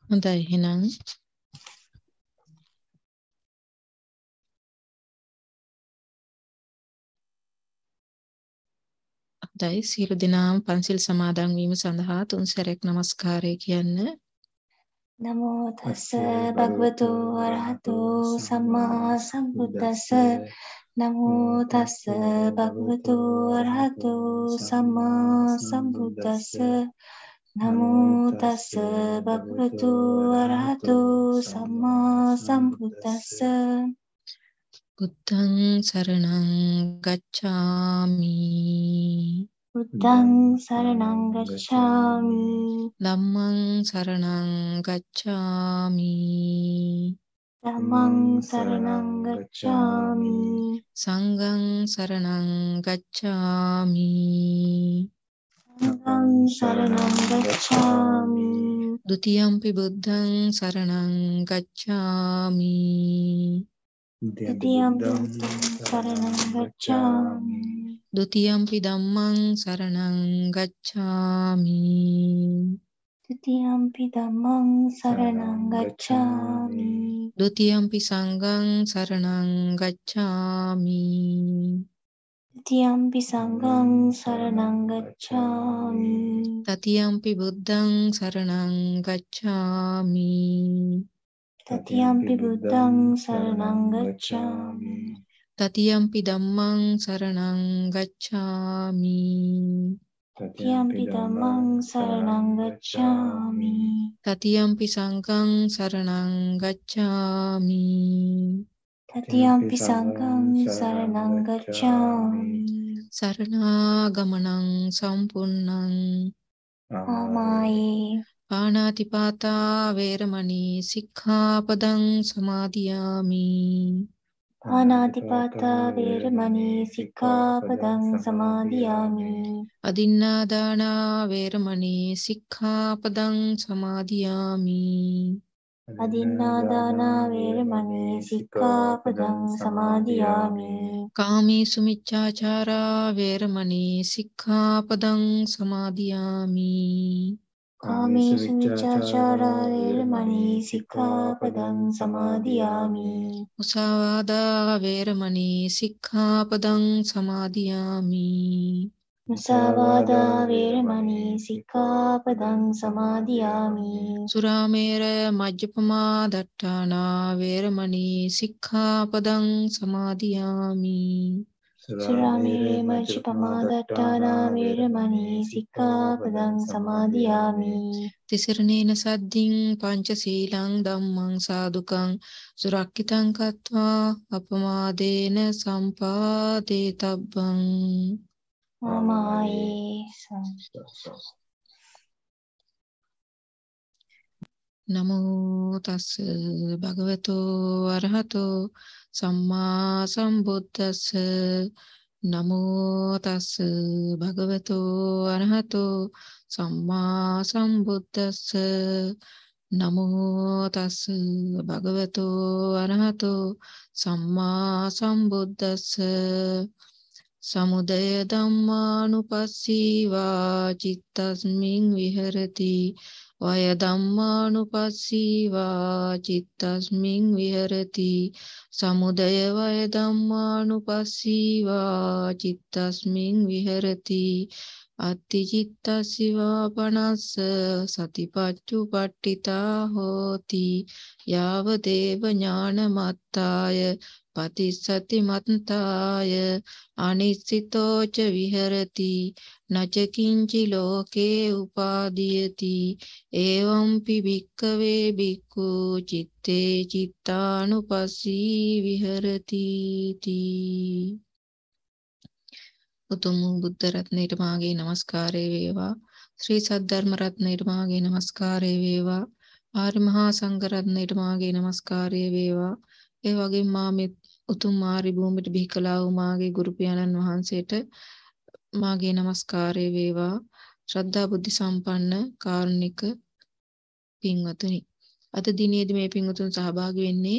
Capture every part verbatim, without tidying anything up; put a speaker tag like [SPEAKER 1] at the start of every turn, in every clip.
[SPEAKER 1] හොඳයි එහෙනම් හොඳයි සියලු දෙනාම පන්සිල් සමාදන් වීම සඳහා තුන් සැරයක් নমස්කාරය කියන්න.
[SPEAKER 2] නමෝ තස්ස භගවතු වරහතු සම්මා සම්බුද්දස්ස නමෝ තස්ස භගවතු වරහතු සම්මා සම්බුද්දස්ස නමෝ තස්ස භගවතු වරහතු සම්මා සම්බුද්දස්ස
[SPEAKER 1] බුද්ධං සරණං ගච්ඡාමි
[SPEAKER 2] බුද්ධං සරණං ගච්ඡාමි
[SPEAKER 1] ධම්මං සරණං ගච්ඡාමි
[SPEAKER 2] ධම්මං සරණං ගච්ඡාමි
[SPEAKER 1] සංඝං සරණං ගච්ඡාමි
[SPEAKER 2] සංඝං සරණං ගච්ඡාමි
[SPEAKER 1] ဒ ුතියම්පි බුද්ධං සරණං ගච්ඡාමි
[SPEAKER 2] ဒုတိယံ බුද්ධං සරණං ගච්ඡාමි
[SPEAKER 1] ဒ ුතියම්පි ධම්මං සරණං ගච්ඡාමි
[SPEAKER 2] ဒုတိယံ ධම්මං සරණං ගච්ඡාමි
[SPEAKER 1] ဒ ුතියම්පි සංඝං සරණං ගච්ඡාමි
[SPEAKER 2] ဒုတိယံ සංඝං සරණං ගච්ඡාමි
[SPEAKER 1] တတိယံ පි බුද්ධං සරණං ගච්ඡාමි
[SPEAKER 2] တတိယံ බුද්ධං සරණං ගච්ඡාමි
[SPEAKER 1] တတိယံ පි ධම්මං සරණං ගච්ඡාමි
[SPEAKER 2] တတိယံ ධම්මං සරණං ගච්ඡාමි
[SPEAKER 1] တတိယံ පි සංඝං සරණං ගච්ඡාමි
[SPEAKER 2] တတိယံ සංඝං සරණං ගච්ඡාමි
[SPEAKER 1] สรณากมนังสัมปุณนัง
[SPEAKER 2] ආමායේ
[SPEAKER 1] ปานาติปาตาเวรมณีสิกขาปดังสมาธิยามิ
[SPEAKER 2] පාණාතිපාතා වේරමණී සික්ඛාපදං සමාදියාමි
[SPEAKER 1] อดินนาดานาเวรมณีสิกขาปดังสมาธิยามิ
[SPEAKER 2] අදින්නාදානා වේරමණී සික්ඛාපදං සමාදියාමි
[SPEAKER 1] กามิสุมิจฉาจาราเวรมณีสิกขาปดังสมาธิยามิ
[SPEAKER 2] කාමේසු මිච්ඡාචාරා වේරමණී සික්ඛාපදං සමාදියාමි
[SPEAKER 1] มุสาวาดาเวรมณีสิกขาปดังสมาธิยามิ
[SPEAKER 2] මුසාවාදා වේරමණී සික්ඛාපදං සමාදියාමි
[SPEAKER 1] สุราเมรยมัจจปมาดัฏฐานาเวรมณีสิกขาปดังสมาธิยามิ
[SPEAKER 2] සුරාමේරය මච්චපමාදට්ඨානා වේරමණී සික්ඛාපදං සමාදියාමි
[SPEAKER 1] ติสรเนนะสัดดิงปัญจศีลังธัมมังสาธุกังสุรักขิตังคัตวาอัปมาเดนะสัมปาเดตับบัง
[SPEAKER 2] ආමායේ
[SPEAKER 1] นะโมตัสสะภะคะวะโตอะระหะโตสัมมาสัมพุทธัสสะนะโมตัสสะภะคะวะโตอะระหะโตสัมมาสัมพุทธัสสะนะโมตัสสะภะคะวะโตอะระหะโตสัมมาสัมพุทธัสสะ සමුදය ධම්මානුපස්සීවා චිත්තස්මින් විහෙරති වය ධම්මානුපස්සීවා චිත්තස්මින් විහෙරති සමුදය වය ධම්මානුපස්සීවා චිත්තස්මින් විහෙරති අත්ථි චිත්තස්සිවා පනස්ස සතිපච්චුපට්ඨිතා හෝති යාව දේව ඥානමත්තාය පතිස්සති මත්තාය අනිස්සිතෝච විහෙරති නච කිංචි ලෝකේ උපාදීයති එවංපි භික්ඛවේ භික්ඛු චිත්තේ චිත්තානුපස්සී විහෙරති තී. උතුම් බුද්ධ රත්නයට මාගේ නමස්කාරය වේවා. ශ්‍රී සද්ධර්ම රත්නයට මාගේ නමස්කාරය වේවා. ආර්ය මහා සංඝ රත්නයට මාගේ නමස්කාරය වේවා. ඒ වගේම මා මේ උතුම් ආරි භූමියට බිහි කළා වූ මාගේ ගුරු පියාණන් වහන්සේට මාගේ නමස්කාරය වේවා. ශ්‍රද්ධා බුද්ධ සම්පන්න කාරුණික පින්වතුනි, අද දිනේදී මේ පින්වතුන් සහභාගී වෙන්නේ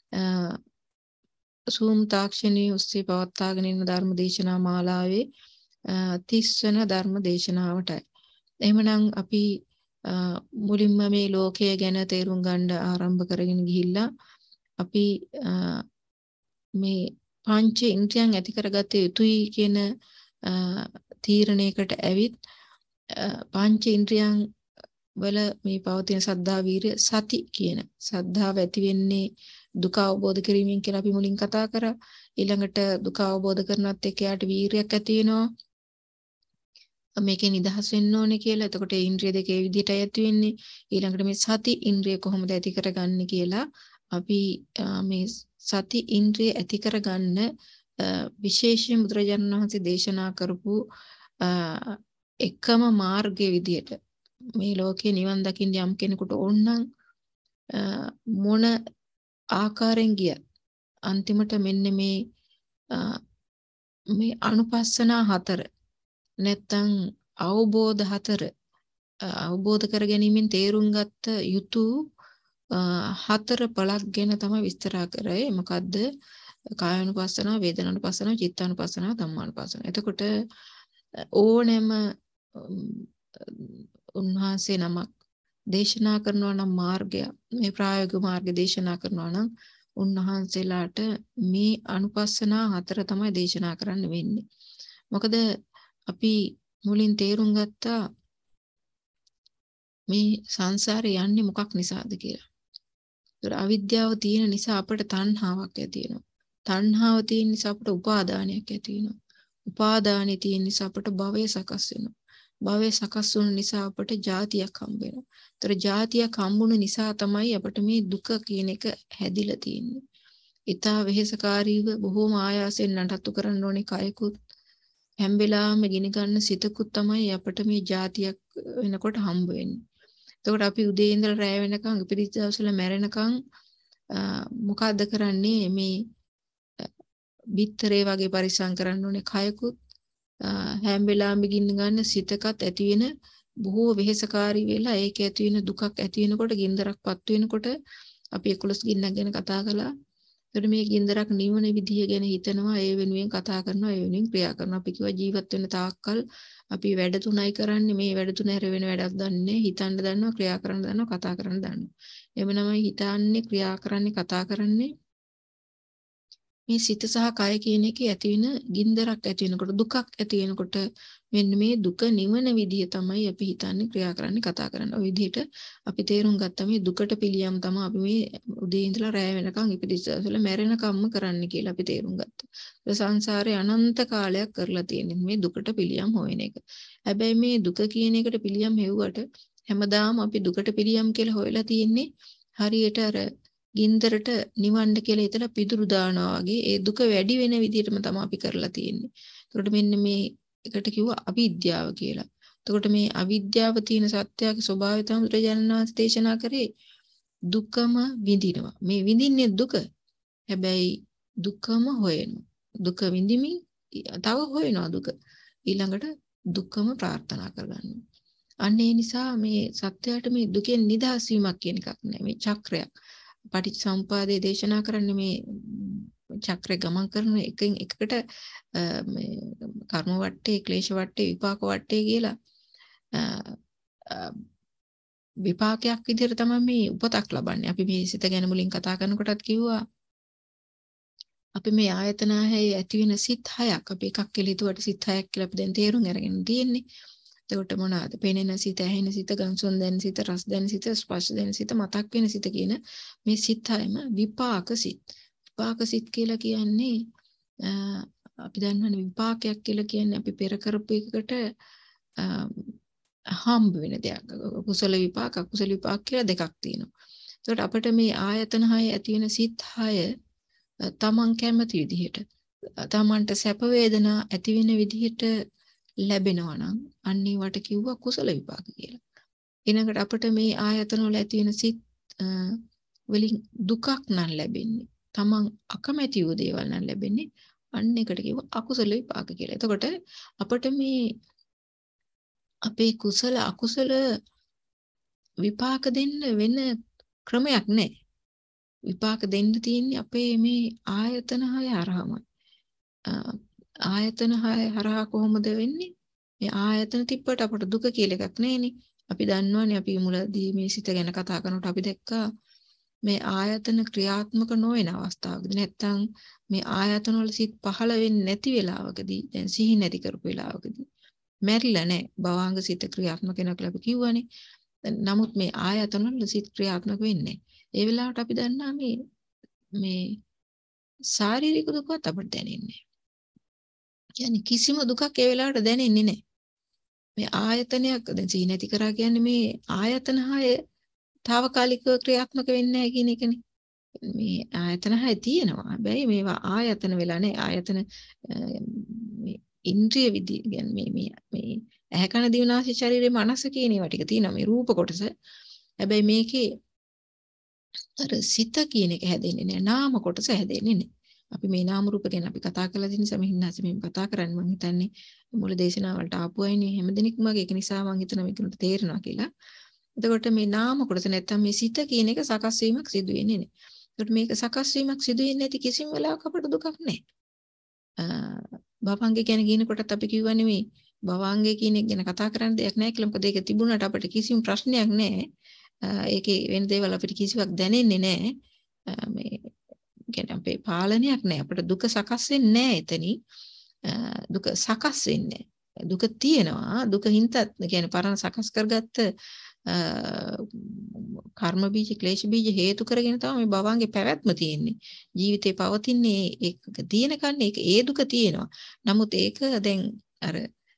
[SPEAKER 1] සූම් තාක්ෂණයේ ඔස්සේ පවත්වාගෙන යන ධර්ම දේශනා මාලාවේ තිස් වන ධර්ම දේශනාවටයි. එහෙමනම් අපි මුලින්ම මේ ලෝකය ගැන තේරුම් ගන්න ආරම්භ කරගෙන ගිහිල්ලා අපි මේ පංච ඉන්ද්‍රියන් ඇති කරගත යුතුයි කියන තීරණයකට ඇවිත් පංච ඉන්ද්‍රියන් වල මේ පවතින සද්ධා වීර්ය සති කියන සද්ධාව ඇති වෙන්නේ දුක අවබෝධ කිරීමෙන් කියලා අපි මුලින් කතා කරා. ඊළඟට දුක අවබෝධ කරනත් එක්ක යාට වීර්යයක් ඇති වෙනවා. මේකේ නිදහස් වෙන්න ඕනේ කියලා. එතකොට ඒ ඉන්ද්‍රිය දෙක ඒ විදිහටයි ඇති වෙන්නේ. ඊළඟට මේ සති ඉන්ද්‍රිය කොහොමද ඇති කරගන්නේ කියලා අපි මේ සති ඉන්ද්‍රිය ඇති කරගන්න විශේෂයෙන් බුදුරජාණන් වහන්සේ දේශනා කරපු එකම මාර්ගයේ විදිහට මේ ලෝකේ නිවන් දකින්න යම් කෙනෙකුට ඕනනම් මොන ආකාරයෙන් ගිය අන්තිමට මෙන්න මේ මේ අනුපස්සනා හතර නැත්තම් අවබෝධ හතර අවබෝධ කර ගැනීමෙන් තේරුම් ගත්ත යුතු හතර පළක් ගැන තමයි විස්තර කරේ. මොකද්ද? කායानुපස්සනාව, වේදනානුපස්සනාව, චිත්තානුපස්සනාව, ධම්මානුපස්සනාව. එතකොට ඕනෑම උන්වහන්සේ නමක් දේශනා කරනවා නම් මාර්ගය, මේ ප්‍රායෝගික මාර්ගය දේශනා කරනවා නම් උන්වහන්සේලාට මේ අනුපස්සනා හතර තමයි දේශනා කරන්න වෙන්නේ. මොකද අපි මුලින් තේරුම් ගත්තා මේ සංසාරේ යන්නේ මොකක් නිසාද කියලා. ඒතර අවිද්‍යාව තියෙන නිසා අපට තණ්හාවක් ඇති වෙනවා. තණ්හාව තියෙන නිසා අපට උපාදානයක් ඇති වෙනවා. උපාදානෙ තියෙන නිසා අපට භවය සකස් වෙනවා. භවය සකස් වුන නිසා අපට ජාතියක් හම්බ වෙනවා. ඒතර ජාතියක් හම්බුන නිසා තමයි අපට මේ දුක කියන එක හැදිලා තියෙන්නේ. ඊටා වෙහෙසකාරීව බොහෝම ආයාසයෙන් නඩත්තු කරන්න ඕනේ කයකුත් හැම වෙලාවෙම ගිනි ගන්න සිතකුත් තමයි අපට මේ ජාතියක් වෙනකොට හම්බ වෙන්නේ. එතකොට අපි උදේ ඉඳලා රැය වෙනකන් ඉපදිච්ච දවසල මැරෙනකන් මොකද්ද කරන්නේ? මේ බිත්තරේ වගේ පරිස්සම් කරන්න ඕනේ කයකුත් හැම වෙලාවෙම ගින්න ගන්න සිතකත් ඇති වෙන බොහෝ වෙහෙසකාරී වෙලා ඒක ඇති වෙන දුකක් ඇති වෙනකොට ගින්දරක්පත් වෙනකොට අපි එකොළොස් ගින්නක් ගැන කතා කළා. එතකොට මේ ගින්දරක් නිවන විදිය ගැන හිතනවා, ඒ වෙනුවෙන් කතා කරනවා, ඒ වෙනුවෙන් ක්‍රියා කරනවා. අපි කිව්වා ජීවත් වෙන තාක්කල් අපි වැඩ තුනයි කරන්නේ, මේ වැඩ තුන හැර වෙන වැඩක් දන්නේ, හිතන්න දන්නවා, ක්‍රියා කරන්න දන්නවා, කතා කරන්න දන්නවා. එමෙන්නමයි හිතන්නේ, ක්‍රියා කරන්නේ, කතා කරන්නේ මේ සිත සහ කය කියන එකේ ඇති වෙන ගින්දරක් ඇති වෙනකොට, දුකක් ඇති වෙනකොට මෙන්න මේ දුක නිවන විදිය තමයි අපි හිතන්නේ, ක්‍රියා කරන්නේ, කතා කරන්නේ. ඔය විදිහට අපි තේරුම් ගත්තා මේ දුකට පිළියම් තමයි අපි මේ උදේ ඉඳලා රැය වෙනකන් ඉපදිස්සල මැරෙනකම්ම කරන්න කියලා අපි තේරුම් ගත්තා. ඒ සංසාරේ අනන්ත කාලයක් කරලා තියෙන්නේ මේ දුකට පිළියම් හොයන එක. හැබැයි මේ දුක කියන එකට පිළියම් හෙව්වට හැමදාම අපි දුකට පිළියම් කියලා හොයලා තියෙන්නේ හරියට අර ගින්දරට නිවන්න කියලා හිතලා පිදුරු දානවා වගේ ඒ දුක වැඩි වෙන විදිහටම තමයි අපි කරලා තියෙන්නේ. ඒකට මෙන්න මේ එකට කිව්වා අවිද්‍යාව කියලා. එතකොට මේ අවිද්‍යාව තියෙන සත්‍යයේ ස්වභාවය තමයි බුදුරජාණන් වහන්සේ දේශනා කරේ දුකම විඳිනවා. මේ විඳින්නේ දුක. හැබැයි දුකම හොයනවා. දුක විඳිමින් තව හොයනවා දුක. ඊළඟට දුකම ප්‍රාර්ථනා කරගන්නවා. අන්න ඒ නිසා මේ සත්‍යයට මේ දුකෙන් නිදහස් වීමක් කියන එකක් නෑ. මේ චක්‍රයක්. පටිච්චසමුපාදයේ දේශනා කරන්නේ මේ චක්‍රය ගමන් කරන එකකින් එකකට මේ කර්ම වටේ, ක්ලේශ වටේ, විපාක වටේ කියලා විපාකයක් විදිහට තමයි මේ උපතක් ලබන්නේ. අපි මේ සිත ගැන මුලින් කතා කරනකොටත් කිව්වා අපි මේ ආයතන හයේ ඇති වෙන සිත් හයක් අපි එකක් කියලා හිතුවට සිත් හයක් කියලා අපි දැන් තේරුම් අරගෙන තියෙන්නේ. එතකොට මොනවාද? පෙනෙන සිත, ඇහෙන සිත, ගන්සොන් දැනෙන සිත, රස දැනෙන සිත, ස්පර්ශ දැනෙන සිත, මතක් වෙන සිත කියන මේ සිත් හයම විපාක සිත්. විපාක සිත් කියලා කියන්නේ අපි දන්නවනේ විපාකයක් කියලා කියන්නේ අපි පෙර කරපු එකකට හම්බ වෙන දෙයක්. කුසල විපාක, අකුසල විපාක කියලා දෙකක් තියෙනවා. එතකොට අපිට මේ ආයතන හය ඇති වෙන සිත් හය තමන් කැමති විදිහට තමන්ට සැප වේදනා ඇති වෙන විදිහට ලැබෙනවා නම් අන්න ඒවට කිව්වා කුසල විපාක කියලා. ඊළඟට අපිට මේ ආයතන වල ඇති වෙන සිත් වලින් දුකක් නම් ලැබෙන්නේ. තමන් අකමැති වූ දේවල් නම් ලැබෙන්නේ. අන්න ඒකට කිව්වා අකුසල විපාක කියලා. එතකොට අපිට මේ අපේ කුසල අකුසල විපාක දෙන්න වෙන ක්‍රමයක් නැහැ. විපාක දෙන්න තියෙන්නේ අපේ මේ ආයතන හය හරහාමයි. ආයතන හය හරහා කොහොමද වෙන්නේ? මේ ආයතන තිබ්බට අපට දුක කියලා එකක් නැහැනේ. අපි දන්නවනේ අපි මුලදී මේ සිත ගැන කතා කරනකොට අපි දැක්කා මේ ආයතන ක්‍රියාත්මක නොවන අවස්ථාවකදී නැත්තම් මේ ආයතන වල සිත් පහළ වෙන්නේ නැති වෙලාවකදී දැන් සිහි නැති කරපු වෙලාවකදී මැරිලා නැහැ භවාංග සිත ක්‍රියාත්මක වෙනවා කියලා අපි කිව්වනේ. නමුත් මේ ආයතන වල සිත් ක්‍රියාත්මක වෙන්නේ ඒ වෙලාවට අපි දන්නා මේ මේ ශාරීරික දුකවත් අපිට දැනෙන්නේ නැහැ. يعني කිසිම දුකක් ඒ වෙලාවට දැනෙන්නේ නැහැ. මේ ආයතනයක් දැන් සිහි නැති කරා කියන්නේ මේ ආයතන හය తాවකාලිකව ක්‍රියාත්මක වෙන්නේ නැහැ කියන එකනේ. මේ ආයතන හය තියෙනවා. හැබැයි මේවා ආයතන වෙලා නැහැ. ආයතන මේ ඉන්ද්‍රිය විදි කියන්නේ මේ මේ මේ ඇහැ කන දිව නාසය ශරීරයේ මනස කියන ඒවා ටික තියෙනවා මේ රූප කොටස. හැබැයි මේකේ අර සිත කියන එක හැදෙන්නේ නැහැ. නාම කොටස හැදෙන්නේ නැහැ. අපි මේ නාම රූප ගැන අපි කතා කරලා තියෙන නිසා මේ හින්දාස මේ කතා කරන්නේ මම හිතන්නේ මුල දේශනාවලට ආපු අයනේ හැමදෙනෙක්ම ඒක නිසා මම හිතනවා මේකට තේරෙනවා කියලා. එතකොට මේ නාම කොටස නැත්තම් මේ සිත කියන එක සකස් වීමක් සිදු වෙන්නේ නැහැ. එතකොට මේක සකස් වීමක් සිදු වෙන්නේ නැති කිසිම වෙලාවක අපට දුකක් නැහැ. භවංගේ ගැන කියනකොටත් අපි කියවනේ මේ භවංගේ කියන එක ගැන කතා කරන්න දෙයක් නැහැ කියලා. මොකද ඒක තිබුණාට අපිට කිසිම ප්‍රශ්නයක් නැහැ. ඒකේ වෙන දේවල් අපිට කිසිවක් දැනෙන්නේ නැහැ. මේ කියන්නේ අපේ පාලනයක් නැහැ. අපිට දුක සකස් වෙන්නේ නැහැ එතනින්. දුක සකස් වෙන්නේ දුක තියෙනවා. දුක හින්තත් කියන්නේ පරණ සකස් කරගත්ත කර්ම බීජ ක්ලේශ බීජ හේතු කරගෙන තමයි මේ භවංගේ පැවැත්ම තියෙන්නේ. ජීවිතේ පවතින්නේ ඒක තියෙනකන් ඒක ඒ දුක තියෙනවා. නමුත් ඒක දැන් අර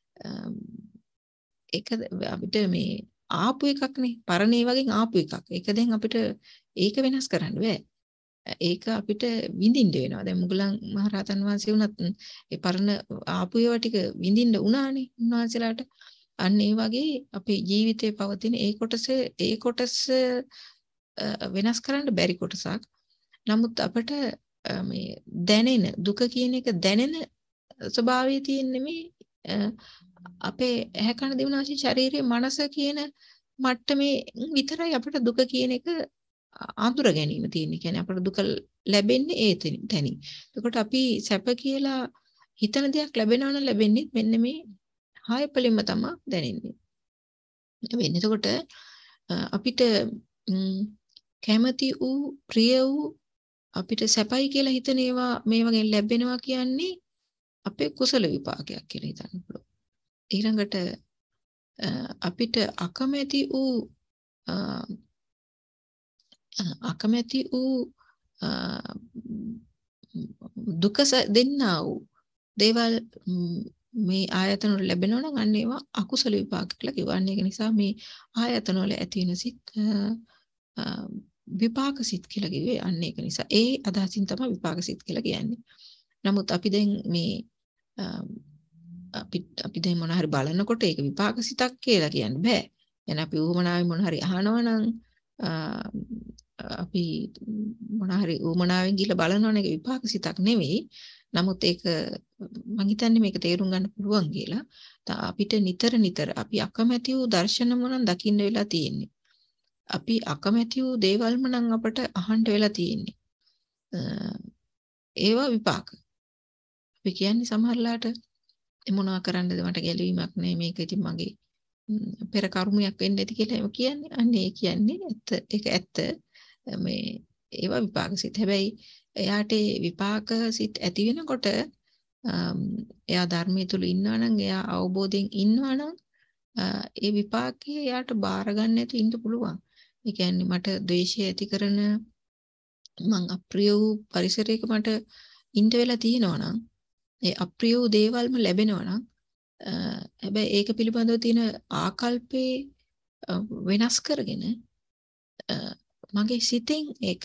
[SPEAKER 1] ඒක අපිට මේ ආපු එකක් නේ. පරණ ඒ වගේ ආපු එකක්. ඒක දැන් අපිට ඒක වෙනස් කරන්න බෑ. ඒක අපිට විඳින්න වෙනවා. දැන් මුගලන් මහරහතන් වහන්සේ වුණත් ඒ පරණ ආපු ඒවා ටික විඳින්න උනානේ උන්වහන්සේලාට. අන්න ඒ වගේ අපේ ජීවිතේ පවතින ඒ කොටස ඒ කොටස වෙනස් කරන්න බැරි කොටසක්. නමුත් අපිට මේ දැනෙන දුක කියන එක දැනෙන ස්වභාවය තියෙන්නේ මේ අපේ ඇහැ කන දිව නාසය ශරීරයේ මනස කියන මට්ටමේ විතරයි අපිට දුක කියන එක අඳුර ගැනීම තියෙන්නේ. කියන්නේ අපිට දුක ලැබෙන්නේ ඒ තැනින්. එතකොට අපි සැප කියලා හිතන දෙයක් ලැබෙනවා නම් ලැබෙන්නේ මෙන්න මේ හයපලින්ම තමයි දැනෙන්නේ. වෙන්නේ. එතකොට අපිට කැමති වූ ප්‍රිය වූ අපිට සැපයි කියලා හිතන ඒවා මේ වගේ ලැබෙනවා කියන්නේ අපේ කුසල විපාකයක් කියලා හිතන්න පුළුවන්. ඊළඟට අපිට අකමැති වූ අකමැති වූ දුක දෙන්නා වූ දේවල් මේ ආයතන වල ලැබෙනවා නම් අන්න ඒවා අකුසල විපාක කියලා කියවන්නේ. ඒක නිසා මේ ආයතන වල ඇති වෙන සිත් විපාක සිත් කියලා කිව්වේ අන්න ඒක නිසා. ඒ අදහසින් තමයි විපාක සිත් කියලා කියන්නේ. නමුත් අපි දැන් මේ අපි අපි දැන් මොන හරි බලනකොට ඒක විපාක සිතක් කියලා කියන්න බෑ. يعني අපි උවමනාවේ මොන හරි අහනවා නම් අපි මොන හරි උවමනාවෙන් ගිහලා බලනවනේ ඒක විපාක සිතක් නෙවෙයි. නමුත් ඒක මම හිතන්නේ මේක තේරුම් ගන්න පුළුවන් කියලා. අපිට නිතර නිතර අපි අකමැති වූ දර්ශන මොනක් දකින්න වෙලා තියෙන්නේ. අපි අකමැති වූ දේවල්ම නම් අපට අහන්න වෙලා තියෙන්නේ. ඒවා විපාක. අපි කියන්නේ සමහරලාට මොනවා කරන්නද මට ගැළවීමක් නැහැ මේක ඉතින් මගේ පෙර කර්මයක් වෙන්න ඇති කියලා එහෙම කියන්නේ. අන්න ඒ කියන්නේ ඇත්ත. ඒක ඇත්ත. මේ ඒවා විපාක සිත්. හැබැයි එයාට විපාක සිත් ඇති වෙනකොට එයා ධර්මයේ තුල ඉන්නවා නම් එයා අවබෝධයෙන් ඉන්නවා නම් ඒ විපාකේ එයාට බාර ගන්න නැතුව ඉන්න පුළුවන්. ඒ කියන්නේ මට ද්වේෂය ඇති කරන මං අප්‍රිය වූ පරිසරයක මට ඉන්න වෙලා තියෙනවා නම් ඒ අප්‍රිය වූ දේවල්ම ලැබෙනවා නම් හැබැයි ඒක පිළිබඳව තියෙන ආකල්පේ වෙනස් කරගෙන මගේ සිතෙන් ඒක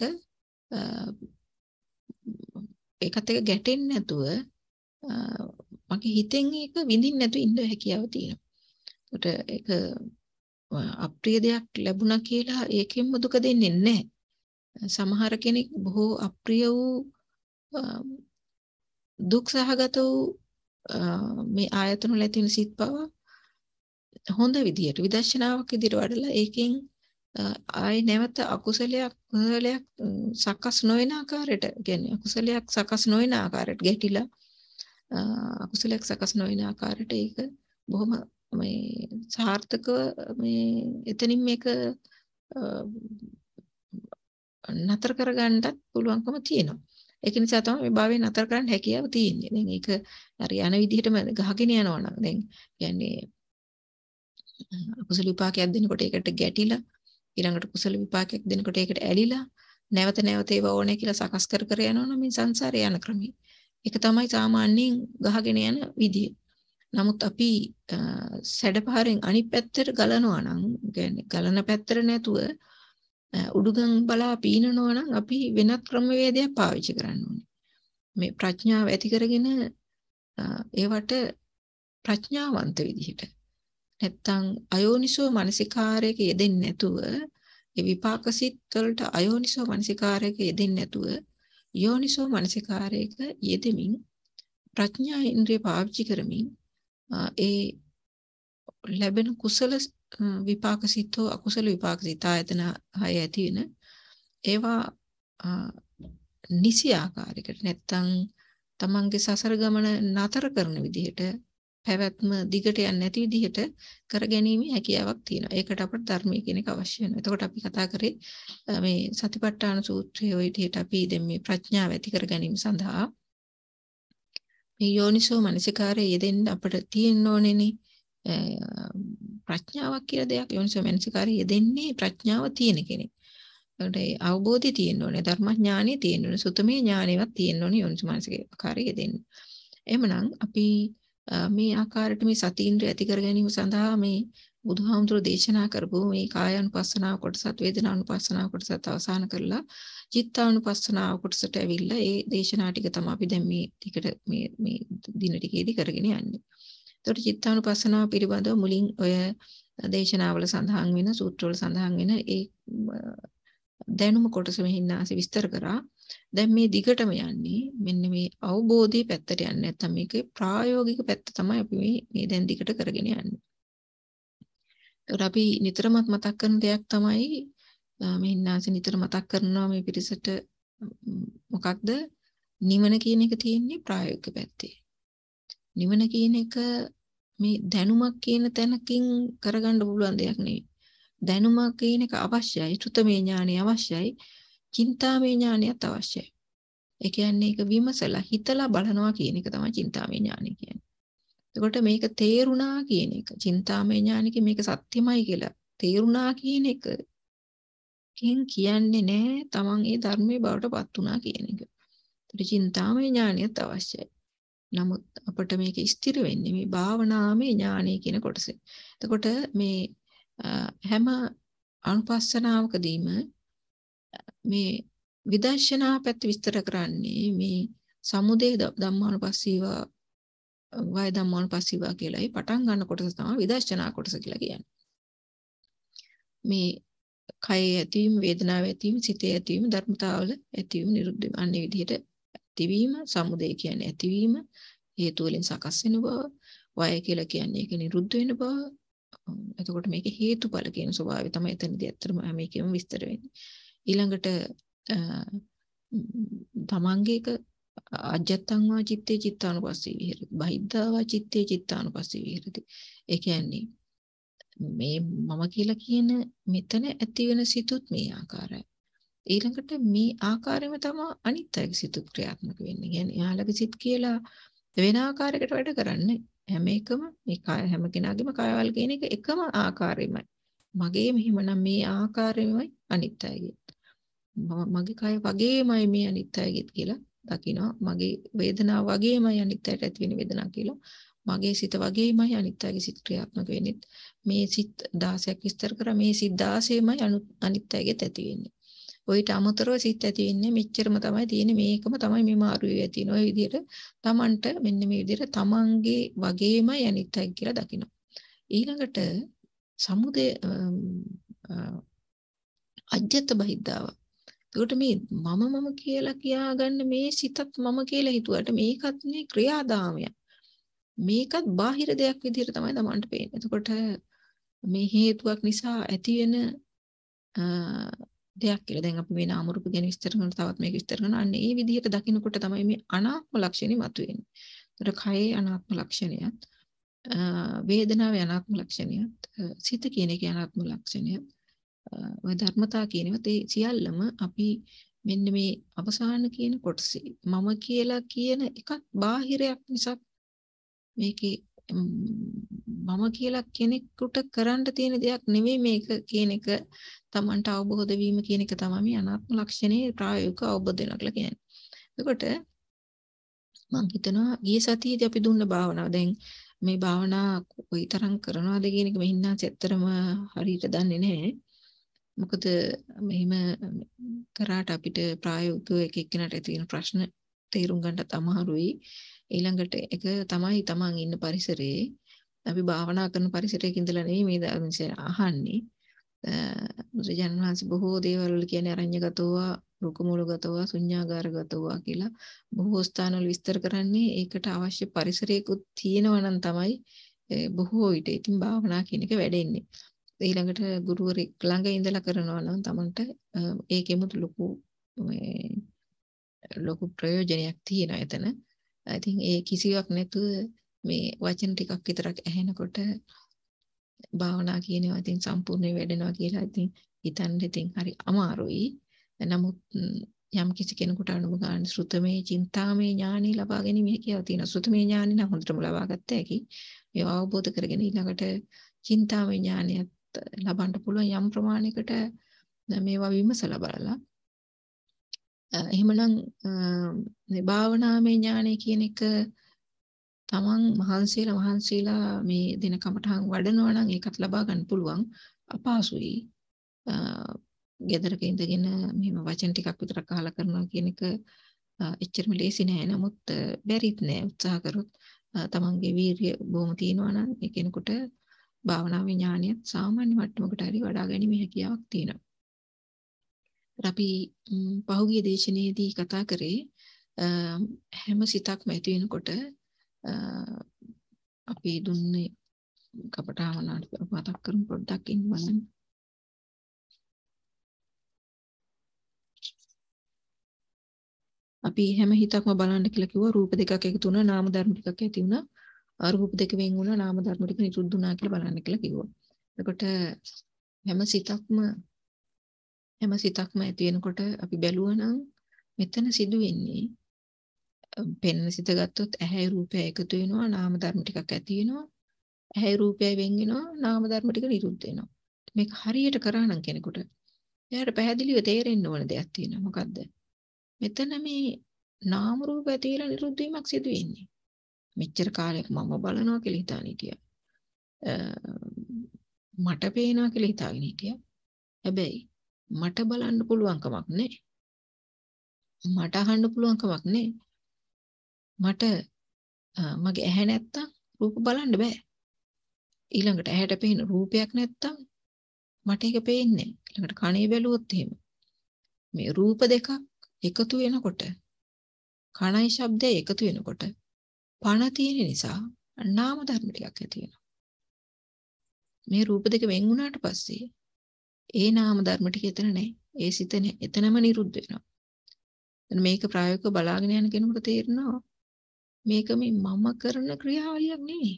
[SPEAKER 1] ඒකත් එක ගැටෙන්නේ නැතුව මගේ හිතෙන් ඒක විඳින්න නැතුව ඉන්න හැකියාව තියෙනවා. ඒකට ඒක අප්‍රිය දෙයක් ලැබුණා කියලා ඒකෙන්ම දුක දෙන්නේ නැහැ. සමහර කෙනෙක් බොහෝ අප්‍රිය වූ දුක් සහගත වූ මේ ආයතන වල තියෙන සිත් බව හොඳ විදියට විදර්ශනාවක් විදියට වඩලා ඒකෙන් ආයි නැවත අකුසලයක් කුසලයක් සකස් නොවන ආකාරයට කියන්නේ අකුසලයක් සකස් නොවන ආකාරයට ගැටිලා අකුසලයක් සකස් නොවන ආකාරයට ඒක බොහොම මේ සාර්ථකව මේ එතනින් මේක නතර කරගන්නත් පුළුවන්කම තියෙනවා. ඒක නිසා තමයි මේ භාවයෙන් නතර කරන්න හැකියාව තියෙන්නේ. දැන් ඒක හරි යන විදිහටම ගහගෙන යනවා නම් දැන් කියන්නේ අකුසල විපාකයක් දෙනකොට ඒකට ගැටිලා ඊළඟට කුසල විපාකයක් දෙනකොට ඒකට ඇලිලා නැවත නැවත ඒව ඕනේ කියලා සකස් කර කර යනවනම් මේ සංසාරේ යන ක්‍රමය. ඒක තමයි සාමාන්‍යයෙන් ගහගෙන යන විදිය. නමුත් අපි සැඩපහරෙන් අනිත් පැත්තට ගලනවා නම් කියන්නේ ගලන පැත්තට නැතුව උඩුගම් බලා පීනනවා නම් අපි වෙනත් ක්‍රමවේදයක් පාවිච්චි කරන්න ඕනේ. මේ ප්‍රඥාව ඇති කරගෙන ඒවට ප්‍රඥාවන්ත විදිහට නැත්තම් අයෝනිසෝ මනසිකාරයක යෙදෙන්නේ නැතුව ඒ විපාක සිත් වලට අයෝනිසෝ මනසිකාරයක යෙදෙන්නේ නැතුව යෝනිසෝ මනසිකාරයක යෙදෙමින් ප්‍රඥා ඉන්ද්‍රිය පාවිච්චි කරමින් ඒ ලැබෙන කුසල විපාක සිතෝ අකුසල විපාක සිත ආයතන හය ඇති වෙන ඒවා නිසි ආකාරයකට නැත්තම් තමන්ගේ සසර ගමන නතර කරන විදිහට පැවැත්ම දිගට යන්නේ නැති විදිහට කරගැනීමේ හැකියාවක් තියෙනවා. ඒකට අපට ධර්මයේ කියන එක අවශ්‍ය වෙනවා. එතකොට අපි කතා කරේ මේ සතිපට්ඨාන සූත්‍රයේ ওই විදිහට අපි දැන් මේ ප්‍රඥාව ඇති කර ගැනීම සඳහා මේ යෝනිසෝ මනසිකාරය යෙදෙන්න අපිට තියෙන්න ඕනේනේ. ප්‍රඥාවක් කියලා දෙයක් යෝනිසෝ මනසිකාරය යෙදෙන්නේ ප්‍රඥාව තියෙන කෙනෙක්. ඒකට අවබෝධය තියෙන්න ඕනේ. ධර්මඥානෙ තියෙන්න ඕනේ. සුතමේ ඥානෙවත් තියෙන්න ඕනේ යෝනිසෝ මනසිකාරය යෙදෙන්න. එහෙමනම් අපි මේ ආකාරයට මේ සතීන්ද්‍රිය ඇති කර ගැනීම සඳහා මේ බුදුහාමුදුරෝ දේශනා කරපු මේ කායානුපස්සනාව කොටසත් වේදනානුපස්සනාව කොටසත් අවසන් කරලා චිත්තානුපස්සනාව කොටසට ඇවිල්ලා ඒ දේශනා ටික තමයි අපි දැන් මේ ටිකට මේ මේ දින ටිකේදී කරගෙන යන්නේ. ඒතකොට චිත්තානුපස්සනාව පිළිබඳව මුලින් ඔය දේශනාවල සඳහන් වෙන සූත්‍රවල සඳහන් වෙන ඒ දැනුම කොටස මෙහින්නාසි විස්තර කරා. දැන් මේ දිගටම යන්නේ මෙන්න මේ අවබෝධයේ පැත්තට යන්නේ නැත්නම් මේකේ ප්‍රායෝගික පැත්ත තමයි අපි මේ මේ දැන් දිගට කරගෙන යන්නේ. ඒකට අපි නිතරමත් මතක් කරන දෙයක් තමයි මෙහින්නාසි නිතර මතක් කරනවා මේ පිරිසට මොකක්ද නිවන කියන එක තියෙන්නේ ප්‍රායෝගික පැත්තේ. නිවන කියන එක මේ දැනුමක් කියන තැනකින් කරගන්න පුළුවන් දෙයක් නෙවෙයි. දැනුමක් කියන එක අවශ්‍යයි. ත්‍ෘතමේ ඥානය අවශ්‍යයි. චින්තාමේ ඥානයත් අවශ්‍යයි. ඒ කියන්නේ ඒක විමසලා හිතලා බලනවා කියන එක තමයි චින්තාමේ ඥානය කියන්නේ. එතකොට මේක තේරුණා කියන එක චින්තාමේ ඥානික මේක සත්‍යමයි කියලා තේරුණා කියන එක කින් කියන්නේ නැහැ තමන් ඒ ධර්මයේ බවට පත් වුණා කියන එක. ඒතර චින්තාමේ ඥානයත් අවශ්‍යයි. නමුත් අපිට මේක ස්ථිර වෙන්නේ මේ භාවනාමේ ඥානය කියන කොටසේ. එතකොට මේ හැම අනුපස්සනාවකදීම මේ විදර්ශනා පැත්ත විස්තර කරන්නේ මේ සමුදය ධම්මානුපස්සීව වය ධම්මානුපස්සීව කියලායි පටන් ගන්න කොටස තමයි විදර්ශනා කොටස කියලා කියන්නේ. මේ කය ඇතිවීම, වේදනාව ඇතිවීම, සිතේ ඇතිවීම, ධර්මතාවල ඇතිවීම, නිරුද්ධ වීම අන්නේ විදිහට ඇතිවීම සමුදය කියන්නේ ඇතිවීම හේතු වලින් සකස් වෙන බව, වය කියලා කියන්නේ ඒක නිරුද්ධ වෙන බව. එතකොට මේක හේතුඵල කියන ස්වභාවය තමයි එතනදී ඇත්තටම මේකෙම විස්තර වෙන්නේ. ඊළඟට තමන්ගේක අජත්තං වා චිත්තේ චිත්තානුපස්සී විහෙරති. බහිද්ධා වා චිත්තේ චිත්තානුපස්සී විහෙරති. ඒ කියන්නේ මේ මම කියලා කියන මෙතන ඇති වෙන සිතුත් මේ ආකාරයි. ඊළඟට මේ ආකාරයෙන්ම තමයි අනිත් අයගේ සිතුත් ක්‍රියාත්මක වෙන්නේ. කියන්නේ යාළගේ සිත් කියලා වෙන ආකාරයකට වැඩ කරන්නේ. හැම එකම මේ හැම කෙනාගේම කායවල කියන එක එකම ආකාරයෙන්මයි. මගේ මෙහිමනම් මේ ආකාරයෙන්මයි අනිත් අයගේ. මගේ කය වගේමයි මේ අනිත් අයගෙත් කියලා දකිනවා. මගේ වේදනාව වගේමයි අනිත් අයට ඇති වෙන වේදනාව කියලා. මගේ සිත වගේමයි අනිත් අයගේ සිත ක්‍රියාත්මක වෙන්නේ. මේ සිත් දහසක් විස්තර කරා මේ සිත් දහසෙමයි අනිත් අයගෙත් ඇති වෙන්නේ. ඔයිට අමතරව සිත් ඇති වෙන්නේ මෙච්චරම තමයි තියෙන්නේ. මේකම තමයි මේ මාරුවේ ඇති වෙන. ඔය විදිහට Tamanට මෙන්න මේ විදිහට Tamanගේ වගේමයි අනිත් අය කියලා දකිනවා. ඊළඟට සමුදය අජ්ජත් බහිද්ධාව. ඒකට මේ මම මම කියලා කියාගන්න මේ සිතත් මම කියලා හිතුවට මේකත් මේ ක්‍රියාදාමයක්. මේකත් බාහිර දෙයක් විදිහට තමයි Tamanට පේන්නේ. එතකොට මේ හේතුවක් නිසා ඇති වෙන දෙයක් කියලා. දැන් අපි මේ නාම රූප ගැන විස්තර කරන තවත් මේක විස්තර කරනවා. අන්න ඒ විදිහට දකිනකොට තමයි මේ අනාත්ම ලක්ෂණය මතුවෙන්නේ. ඒතර කයේ අනාත්ම ලක්ෂණයත් වේදනාවේ අනාත්ම ලක්ෂණයත් සිත කියන එකේ අනාත්ම ලක්ෂණයත් ඔය ධර්මතා කියනවත් ඒ සියල්ලම අපි මෙන්න මේ අවසාන කියන කොටසේ මම කියලා කියන එකක් බාහිරයක් මිසක් මේකේ මම කියලා කෙනෙකුට කරන්න තියෙන දෙයක් නෙවෙයි මේක කියන එක Tamanට අවබෝධ වීම කියන එක තමයි මේ අනාත්ම ලක්ෂණේ ප්‍රායෝගික අවබෝධ වෙනවා කියලා කියන්නේ. එතකොට මම හිතනවා ගිය සතියේදී අපි දුන්න භාවනාව දැන් මේ භාවනා කොයිතරම් කරනවද කියන එක මෙහින්නම් ඇත්තටම හරියට දන්නේ නැහැ. මොකද මෙහිම කරාට අපිට ප්‍රායෝගිකව එක එක්කෙනාට තියෙන ප්‍රශ්න තේරුම් ගන්නත් අමාරුයි. ඊළඟට එක තමයි තමන් ඉන්න පරිසරයේ අපි භාවනා කරන පරිසරයක ඉඳලා නෙවෙයි මේ ධර්මයේ අහන්නේ. බුදුරජාණන් වහන්සේ බොහෝ දේවල් වල කියන්නේ අරඤ්‍යගතව, රුකමූලගතව, ශුඤ්ඤාගාරගතව කියලා බොහෝ ස්ථානවල විස්තර කරන්නේ ඒකට අවශ්‍ය පරිසරයකුත් තියෙනවා නම් තමයි බොහෝ විට ඉතින් භාවනා කියන එක වැඩෙන්නේ. ඊළඟට ගුරුවරයෙක් ළඟ ඉඳලා කරනවා නම් Tamanට ඒකෙමුත් ලොකු මේ ලොකු ප්‍රයෝජනයක් තියෙනවා එතන. ඉතින් ඒ කිසිවක් නැතුව මේ වචන ටිකක් විතරක් ඇහෙනකොට භාවනා කියනවා ඉතින් සම්පූර්ණයෙන් වැඩෙනවා කියලා ඉතින් හිතන්න ඉතින් හරි අමාරුයි. නමුත් යම් කිසි කෙනෙකුට අනුභව ගන්න ශ්‍රුතමේ චින්තාමේ ඥානෙ ලබා ගැනීම හැකියාව තියෙනවා. ශ්‍රුතමේ ඥානෙ නම් හොඳටම ලබා ගත්ත හැකි. ඒව අවබෝධ කරගෙන ඊළඟට චින්තාමේ ඥානයත් ලබන්න පුළුවන් යම් ප්‍රමාණයකට මේවා විමසලා බලලා. එහෙමනම් මේ භාවනාමය ඥානය කියන එක තමන් මහන්සියලා මහන්සියලා මේ දින කමටහන් වඩනවා නම් ඒකත් ලබා ගන්න පුළුවන්. අපහසුයි. ගෙදරක ඉඳගෙන මෙහෙම වචන ටිකක් විතරක් අහලා කරනවා කියන එක එච්චරම ලේසි නෑ. නමුත් බැරිත් නෑ උත්සාහ කරොත් තමන්ගේ වීරිය බොහොම තියෙනවා නම් ඒ කෙනෙකුට භාවනාවේ ඥානියත් සාමාන්‍ය මට්ටමකට හරි වඩා ගැනීම හැකියාවක් තියෙනවා. අපි පහුගිය දේශනාවේදී කතා කරේ හැම සිතක්ම ඇති වෙනකොට අපි දුන්නේ කපටාවනාට මතක් කරමු පොඩ්ඩක් ඉන්නවනම්. අපි හැම හිතක්ම බලන්න කියලා කිව්වා රූප දෙකක් එකතු වුණා නාම ධර්ම ටිකක් ඇති වුණා. රූප දෙක වෙන් වුණා නාම ධර්ම ටික නිරුද්ධ වුණා කියලා බලන්න කියලා කිව්වා. එතකොට හැම සිතක්ම හැම සිතක්ම ඇති වෙනකොට අපි බැලුවා නම් මෙතන සිදු වෙන්නේ පෙනෙන සිත ගත්තොත් ඇහැයි රූපය එකතු වෙනවා නාම ධර්ම ටිකක් ඇති වෙනවා. ඇහැයි රූපයයි වෙන් වෙනවා නාම ධර්ම ටික නිරුද්ධ වෙනවා. මේක හරියට කරා නම් කෙනෙකුට එයාට පැහැදිලිව තේරෙන්න ඕන දෙයක් තියෙනවා. මොකද්ද? මෙතන මේ නාම රූප ඇතිලා නිරුද්ධ වීමක් සිදු වෙන්නේ. මෙච්චර කාලයක් මම බලනවා කියලා හිතාන හිටියා. මට පේනවා කියලා හිතාගෙන හිටියා. හැබැයි මට බලන්න පුළුවන් කමක් නැහැ. මට අහන්න පුළුවන් කමක් නැහැ. මට මගේ ඇහැ නැත්තම් රූප බලන්න බෑ. ඊළඟට ඇහැට පේන රූපයක් නැත්තම් මට ඒක පේන්නේ නැහැ. ඊළඟට කනේ බැලුවොත් එහෙම මේ රූප දෙකක් එකතු වෙනකොට කණයි ශබ්දය එකතු වෙනකොට පණ තියෙන නිසා නාම ධර්ම ටිකක් ඇති වෙනවා. මේ රූප දෙක වෙන් වුණාට පස්සේ ඒ නාම ධර්ම ටික එතන නැහැ. ඒ සිත නැහැ. එතනම නිරුද්ධ වෙනවා. එතන මේක ප්‍රායෝගිකව බලාගෙන යන කෙනෙකුට තේරෙනවා මේක මේ මම කරන ක්‍රියාවලියක් නෙවෙයි.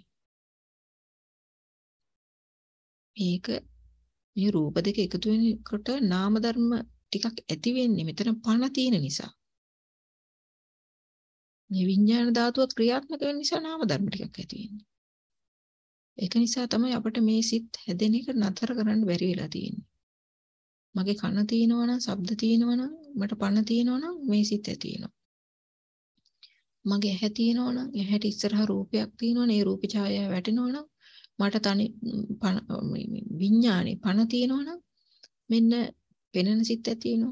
[SPEAKER 1] මේක මේ රූප දෙක එකතු වෙනකොට නාම ධර්ම ටිකක් ඇති වෙන්නේ මෙතන පණ තියෙන නිසා. මේ විඥාන ධාතුව ක්‍රියාත්මක වෙන නිසා නාම ධර්ම ටිකක් ඇති වෙන්නේ. ඒක නිසා තමයි අපිට මේ සිත් හැදෙන එක නතර කරන්න බැරි වෙලා තියෙන්නේ. මගේ කන තියෙනවා නම්, ශබ්ද තියෙනවා නම්, මට පණ තියෙනවා නම් මේ සිත් ඇති වෙනවා. මගේ ඇහැ තියෙනවා නම්, ඇහැට ඉස්සරහා රූපයක් තියෙනවා නම්, ඒ රූප ඡායාව වැටෙනවා නම්, මට තනි විඥානේ පණ තියෙනවා නම් මෙන්න පෙනෙන සිත් ඇති වෙනවා.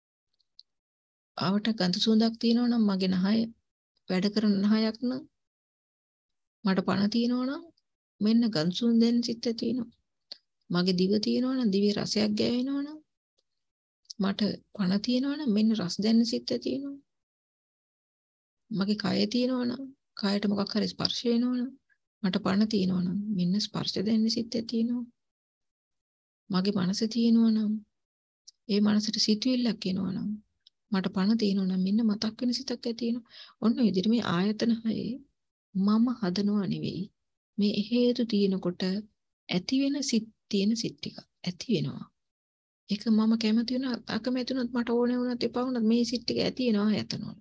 [SPEAKER 1] ආවට ගඳ සුවඳක් තියෙනවා නම් මගේ නහය වැඩ කරන නහයක් නම් මට පණ තියෙනවා නම් මෙන්න ගඳ සුවඳ දැනෙන සිත් ඇති වෙනවා. මගේ දිව තියෙනවා නම් දිවේ රසයක් ගෑවෙනවා නම් මට පණ තියෙනවා නම් මෙන්න රස දැනෙන සිත් ඇති වෙනවා. මගේ කය තියෙනවා නම් කයට මොකක් හරි ස්පර්ශ වෙනවා නම් මට පණ තියෙනවා නම් මෙන්න ස්පර්ශ දැනෙන සිත් ඇති වෙනවා. මගේ මනස තියෙනවා නම් ඒ මනසට සිතුවිල්ලක් එනවා නම් මට පණ තියෙනවා නම් මෙන්න මතක් වෙන සිතක් ඇති වෙනවා. ඔන්න විදිහට මේ ආයතන හයේ මම හදනවා නෙවෙයි මේ හේතු තියෙනකොට ඇති වෙන සිත් තියෙන සිත් ටික ඇති වෙනවා. ඒක මම කැමති වෙන අකමැති වුණත් මට ඕනේ වුණත් එපා වුණත් මේ සිත් ටික ඇති වෙනවා යතනවා.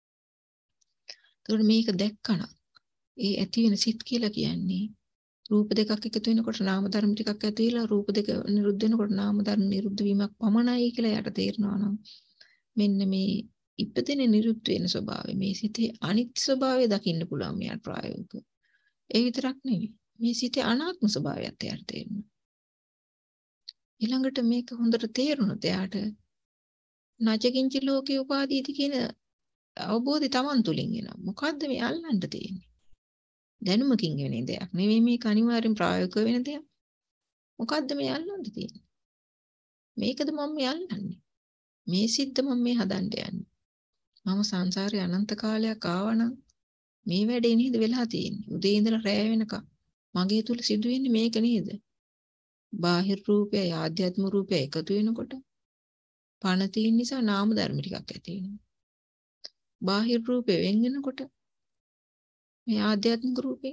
[SPEAKER 1] ඒතකොට මේක දැක්කන ඒ ඇති වෙන සිත් කියලා කියන්නේ රූප දෙකක් එකතු වෙනකොට නාම ධර්ම ටිකක් ඇති වෙලා රූප දෙක නිරුද්ධ වෙනකොට නාම ධර්ම නිරුද්ධ වීමක් පමණයි කියලා යට තේරෙනවා නම් මෙන්න මේ ඉපදෙන නිරුද්ධ වෙන ස්වභාවය මේ සිතේ අනිත්‍ය ස්වභාවය දකින්න පුළුවන් මෙයාට ප්‍රායෝගිකව. ඒ විතරක් නෙවෙයි මේ සිතේ අනාත්ම ස්වභාවයත් එයාට තේරෙනවා. ඊළඟට මේක හොඳට තේරුණොත් එයාට නජකින්ච ලෝකේ උපාදීති කියන අවබෝධය Taman තුලින් එනවා. මොකද්ද මේ අල්ලන්න තියෙන්නේ? දැනුමකින් වෙන දෙයක් නෙවෙයි මේක අනිවාර්යෙන් ප්‍රායෝගික වෙන දෙයක්. මොකද්ද මේ අල්ලන්න තියෙන්නේ? මේකද මම මේ අල්ලන්නේ. මේ සිද්ධ මම මේ හදන්න යන්නේ. මම සංසාරේ අනන්ත කාලයක් ආවනම් මේ වැඩේ නේද වෙලා තියෙන්නේ. උදේ ඉඳලා රැය වෙනකම් මගේ තුල සිදුවෙන්නේ මේක නේද? බාහිර රූපය ආධ්‍යාත්ම රූපය එකතු වෙනකොට පණ තියෙන නිසා නාම ධර්ම ටිකක් ඇති වෙනවා. බාහිර රූපය වෙන් වෙනකොට මේ ආධ්‍යාත්මික රූපේ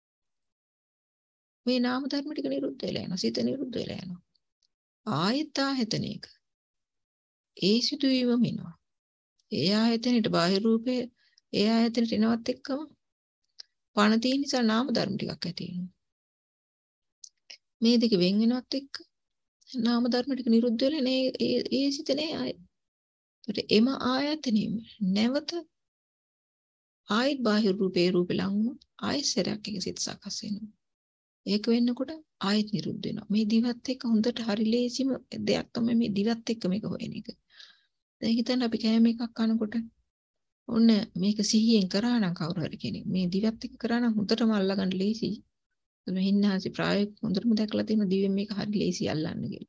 [SPEAKER 1] මේ නාම ධර්ම ටික නිරුද්ධ වෙලා යනවා. සිත නිරුද්ධ වෙලා යනවා. ආයත ආයතනයක ඒ සිදුවීම වෙනවා. ඒ ආයතනෙට බාහිර රූපේ ඒ ආයතනෙට එනවත් එක්කම පණ තියෙන නිසා නාම ධර්ම ටිකක් ඇති වෙනවා. මේ දෙක වෙන් වෙනවත් එක්ක නාම ධර්ම ටික නිරුද්ධ වෙලා නේ ඒ ඒ සිත නේ ආයත. ඒත් එම ආයතනෙම නැවත ආයත් බාහිර රූපේ රූපේ ලඟු ආයත් සරයක් එක සිත සකස් වෙනවා. ඒක වෙන්නකොට ආයත් නිරුද්ධ වෙනවා. මේ දිවත් එක්ක හොඳට හරි ලේසිම දෙයක් තමයි මේ දිවත් එක්ක මේක හොයන එක. දැන් හිතන්න අපි කෑම එකක් කනකොට ඔන්න මේක සිහියෙන් කරා නම් කවුරු හරි කෙනෙක් මේ දිවත් එක්ක කරා නම් හොඳටම අල්ලගන්න ලේසි. මේ හින්නාසි ප්‍රායෝගික හොඳටම දැකලා තියෙන දිවෙන් මේක හරි ලේසි අල්ලන්න කියලා.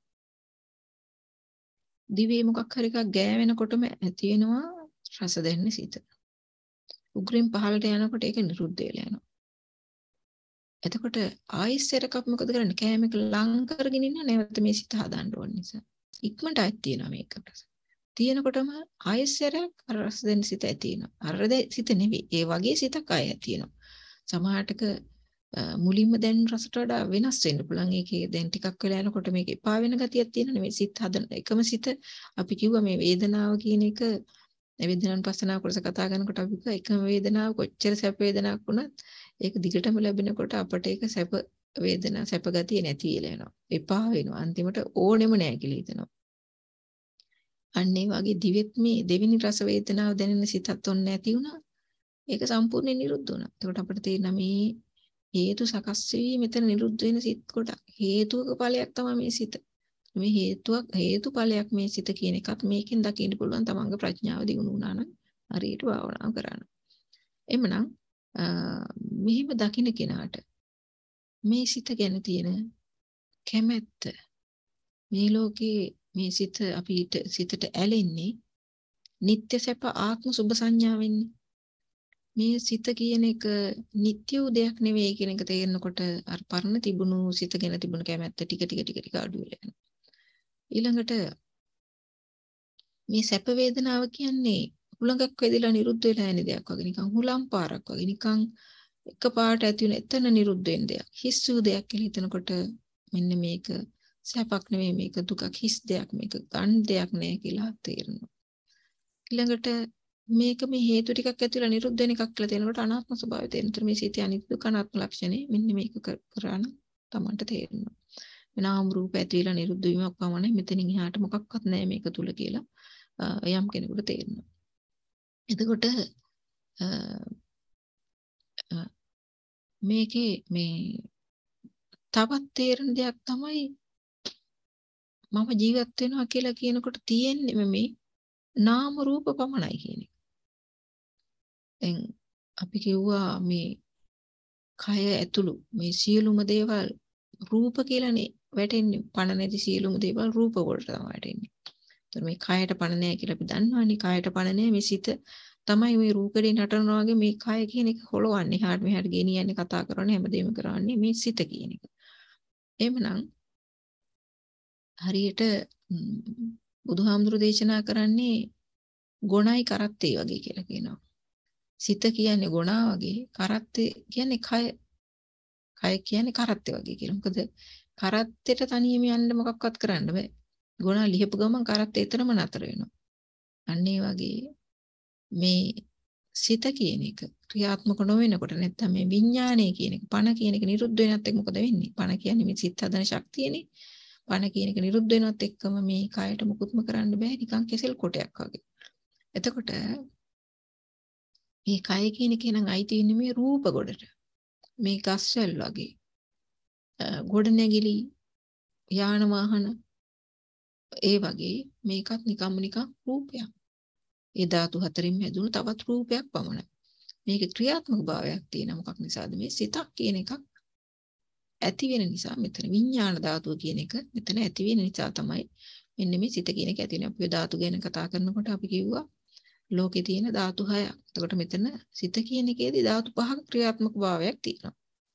[SPEAKER 1] දිවේ මොකක් හරි එකක් ගෑවෙනකොටම ඇති වෙනවා රස දැනෙන සිත. උග්‍රෙන් පහළට යනකොට ඒක නිරුද්ධ වෙලා යනවා. එතකොට ආයෙසරකක් මොකද කරන්නේ? කෑම එක ලං කරගෙන ඉන්න නැවත මේ සිත හදාන්න ඕන නිසා. ඉක්මනට ආයෙත් තියෙනවා මේක ප්‍රස. තියෙනකොටම ආයෙසරක් අර රස දැනෙන සිත ඇති වෙනවා. අර සිත නෙවෙයි. ඒ වගේ සිතක් ආයෙ තියෙනවා. සමහරටක මුලින්ම දැනෙන රසට වඩා වෙනස් වෙන්න පුළුවන්. ඒකේ දැන් ටිකක් වෙලා යනකොට මේක එපා වෙන ගතියක් තියෙනවා. මේ සිත හදන එකම සිත අපි කිව්වා මේ වේදනාව කියන එක වේදනාවන් පස්සනාව කොටස කතා කරනකොට අපි කිව්වා එකම වේදනාව කොච්චර සැප වේදනාවක් වුණත් ඒක දිගටම ලැබෙනකොට අපට ඒක සැප වේදනා සැප ගතිය නැති වෙලා යනවා. එපා වෙනවා. අන්තිමට ඕනෙම නැහැ කියලා හිතනවා. අන්න ඒ වගේ දිවෙත් මේ දෙවෙනි රස වේදනාව දැනෙන සිතත් ඔන්න නැති වුණා. ඒක සම්පූර්ණයෙන් නිරුද්ධ වුණා. එතකොට අපිට තේරෙනවා මේ හේතු සකස් වෙවි මෙතන නිරුද්ධ වෙන සිත් කොට හේතුක ඵලයක් තමයි මේ සිත. මේ හේතුවක් හේතුඵලයක් මේ සිත කියන එකත් මේකෙන් දකින්න පුළුවන් තමන්ගේ ප්‍රඥාව දියුණු වුණා නම් හරියට භාවනා කරන්න. එhmenan මෙහිම දකින්න කෙනාට මේ සිත ගැන තියෙන කැමැත්ත මේ ලෝකේ මේ සිත අපිට සිතට ඇලෙන්නේ නিত্য සැප ආත්ම සුභ සංඥාවෙන්නේ. මේ සිත කියන එක නিত্য දෙයක් නෙවෙයි කියන එක තේරෙනකොට අර පරණ තිබුණු සිත ගැන තිබුණු කැමැත්ත ටික ටික ටික ටික අඩු වෙලා යනවා. ඊළඟට මේ සැප වේදනාව කියන්නේ හුලඟක් වෙදිලා නිරුද්ධ වෙලා යන දෙයක් වගේ නිකන් හුලම් පාරක් වගේ නිකන් එකපාරට ඇති වෙන එතන නිරුද්ධ වෙන දෙයක්. හිස් වූ දෙයක් කියලා හිතනකොට මෙන්න මේක සැපක් නෙවෙයි මේක දුකක් හිස් දෙයක් මේක ගන්න දෙයක් නෑ කියලා තේරෙනවා. ඊළඟට මේක මේ හේතු ටිකක් ඇතුළේ නිරුද්ධ වෙන එකක් කියලා තේරෙනකොට අනාත්ම ස්වභාවය තේරෙනවා. මේ සිතේ අනිත්‍ය දුක අනාත්ම ලක්ෂණේ මෙන්න මේක කරාන තමන්ට තේරෙනවා. නාම රූප ඇතිලා නිරුද්ධ වීමක් පමණයි මෙතනින් එහාට මොකක්වත් නැහැ මේක තුල කියලා යම් කෙනෙකුට තේරෙනවා. එතකොට මේකේ මේ තවත් තේරෙන දෙයක් තමයි මම ජීවත් වෙනවා කියලා කියනකොට තියෙන්නේ මේ නාම රූප පමණයි කියන එක. දැන් අපි කිව්වා මේ කය ඇතුළු මේ සියලුම දේවල් රූප කියලානේ වැටෙන්නේ. පණ නැති සියලුම දේවල් රූප වලට තමයි වැටෙන්නේ. ඒතර මේ කයට පණ නැහැ කියලා අපි දන්නවනේ. කයට පණ නැහැ මේ සිත තමයි මේ රූපේ නටනවා වගේ මේ කය කියන එක හොලවන්නේ. හාට මෙහාට ගෙනියන්නේ කතා කරන්නේ හැමදේම කරන්නේ මේ සිත කියන එක. එහෙමනම් හරියට බුදුහාමුදුරු දේශනා කරන්නේ ගොණයි කරත්තේ වගේ කියලා කියනවා. සිත කියන්නේ ගොණා වගේ කරත්තේ කියන්නේ කය. කය කියන්නේ කරත්තේ වගේ කියලා. මොකද කරත්තෙට තනියම යන්න මොකක්වත් කරන්න බෑ. ගුණා ලියපු ගමන් කරත්තේ එතරම් නතර වෙනවා. අන්න ඒ වගේ මේ සිත කියන එක ක්‍රියාත්මක නොවෙනකොට නැත්තම් මේ විඥානය කියන එක පණ කියන එක නිරුද්ධ වෙනත් එක්ක මොකද වෙන්නේ? පණ කියන්නේ මේ සිත් හදන ශක්තියනේ. පණ කියන එක නිරුද්ධ වෙනත් එක්කම මේ කයට මුකුත්ම කරන්න බෑ නිකන් කෙසෙල් කොටයක් වගේ. එතකොට මේ කය කියන එක නම් අයිති වෙන්නේ මේ රූප ගොඩට. මේ ගස්වැල් වගේ. ගොඩනැගිලි යාන වාහන ඒ වගේ මේකත් නිකම්ම නිකම් රූපයක්. ඒ ධාතු හතරින් හැදුණු තවත් රූපයක් පමණයි. මේක ක්‍රියාත්මක භාවයක් තියෙන මොකක් නිසාද මේ සිතක් කියන එකක් ඇති වෙන නිසා මෙතන විඥාන ධාතුව කියන එක මෙතන ඇති වෙන නිසා තමයි මෙන්න මේ සිත කියන එක ඇති වෙන්නේ. අපි ධාතු ගැන කතා කරනකොට අපි කිව්වා ලෝකේ තියෙන ධාතු හයක්. එතකොට මෙතන සිත කියන එකේදී ධාතු පහක ක්‍රියාත්මක භාවයක් තියෙනවා.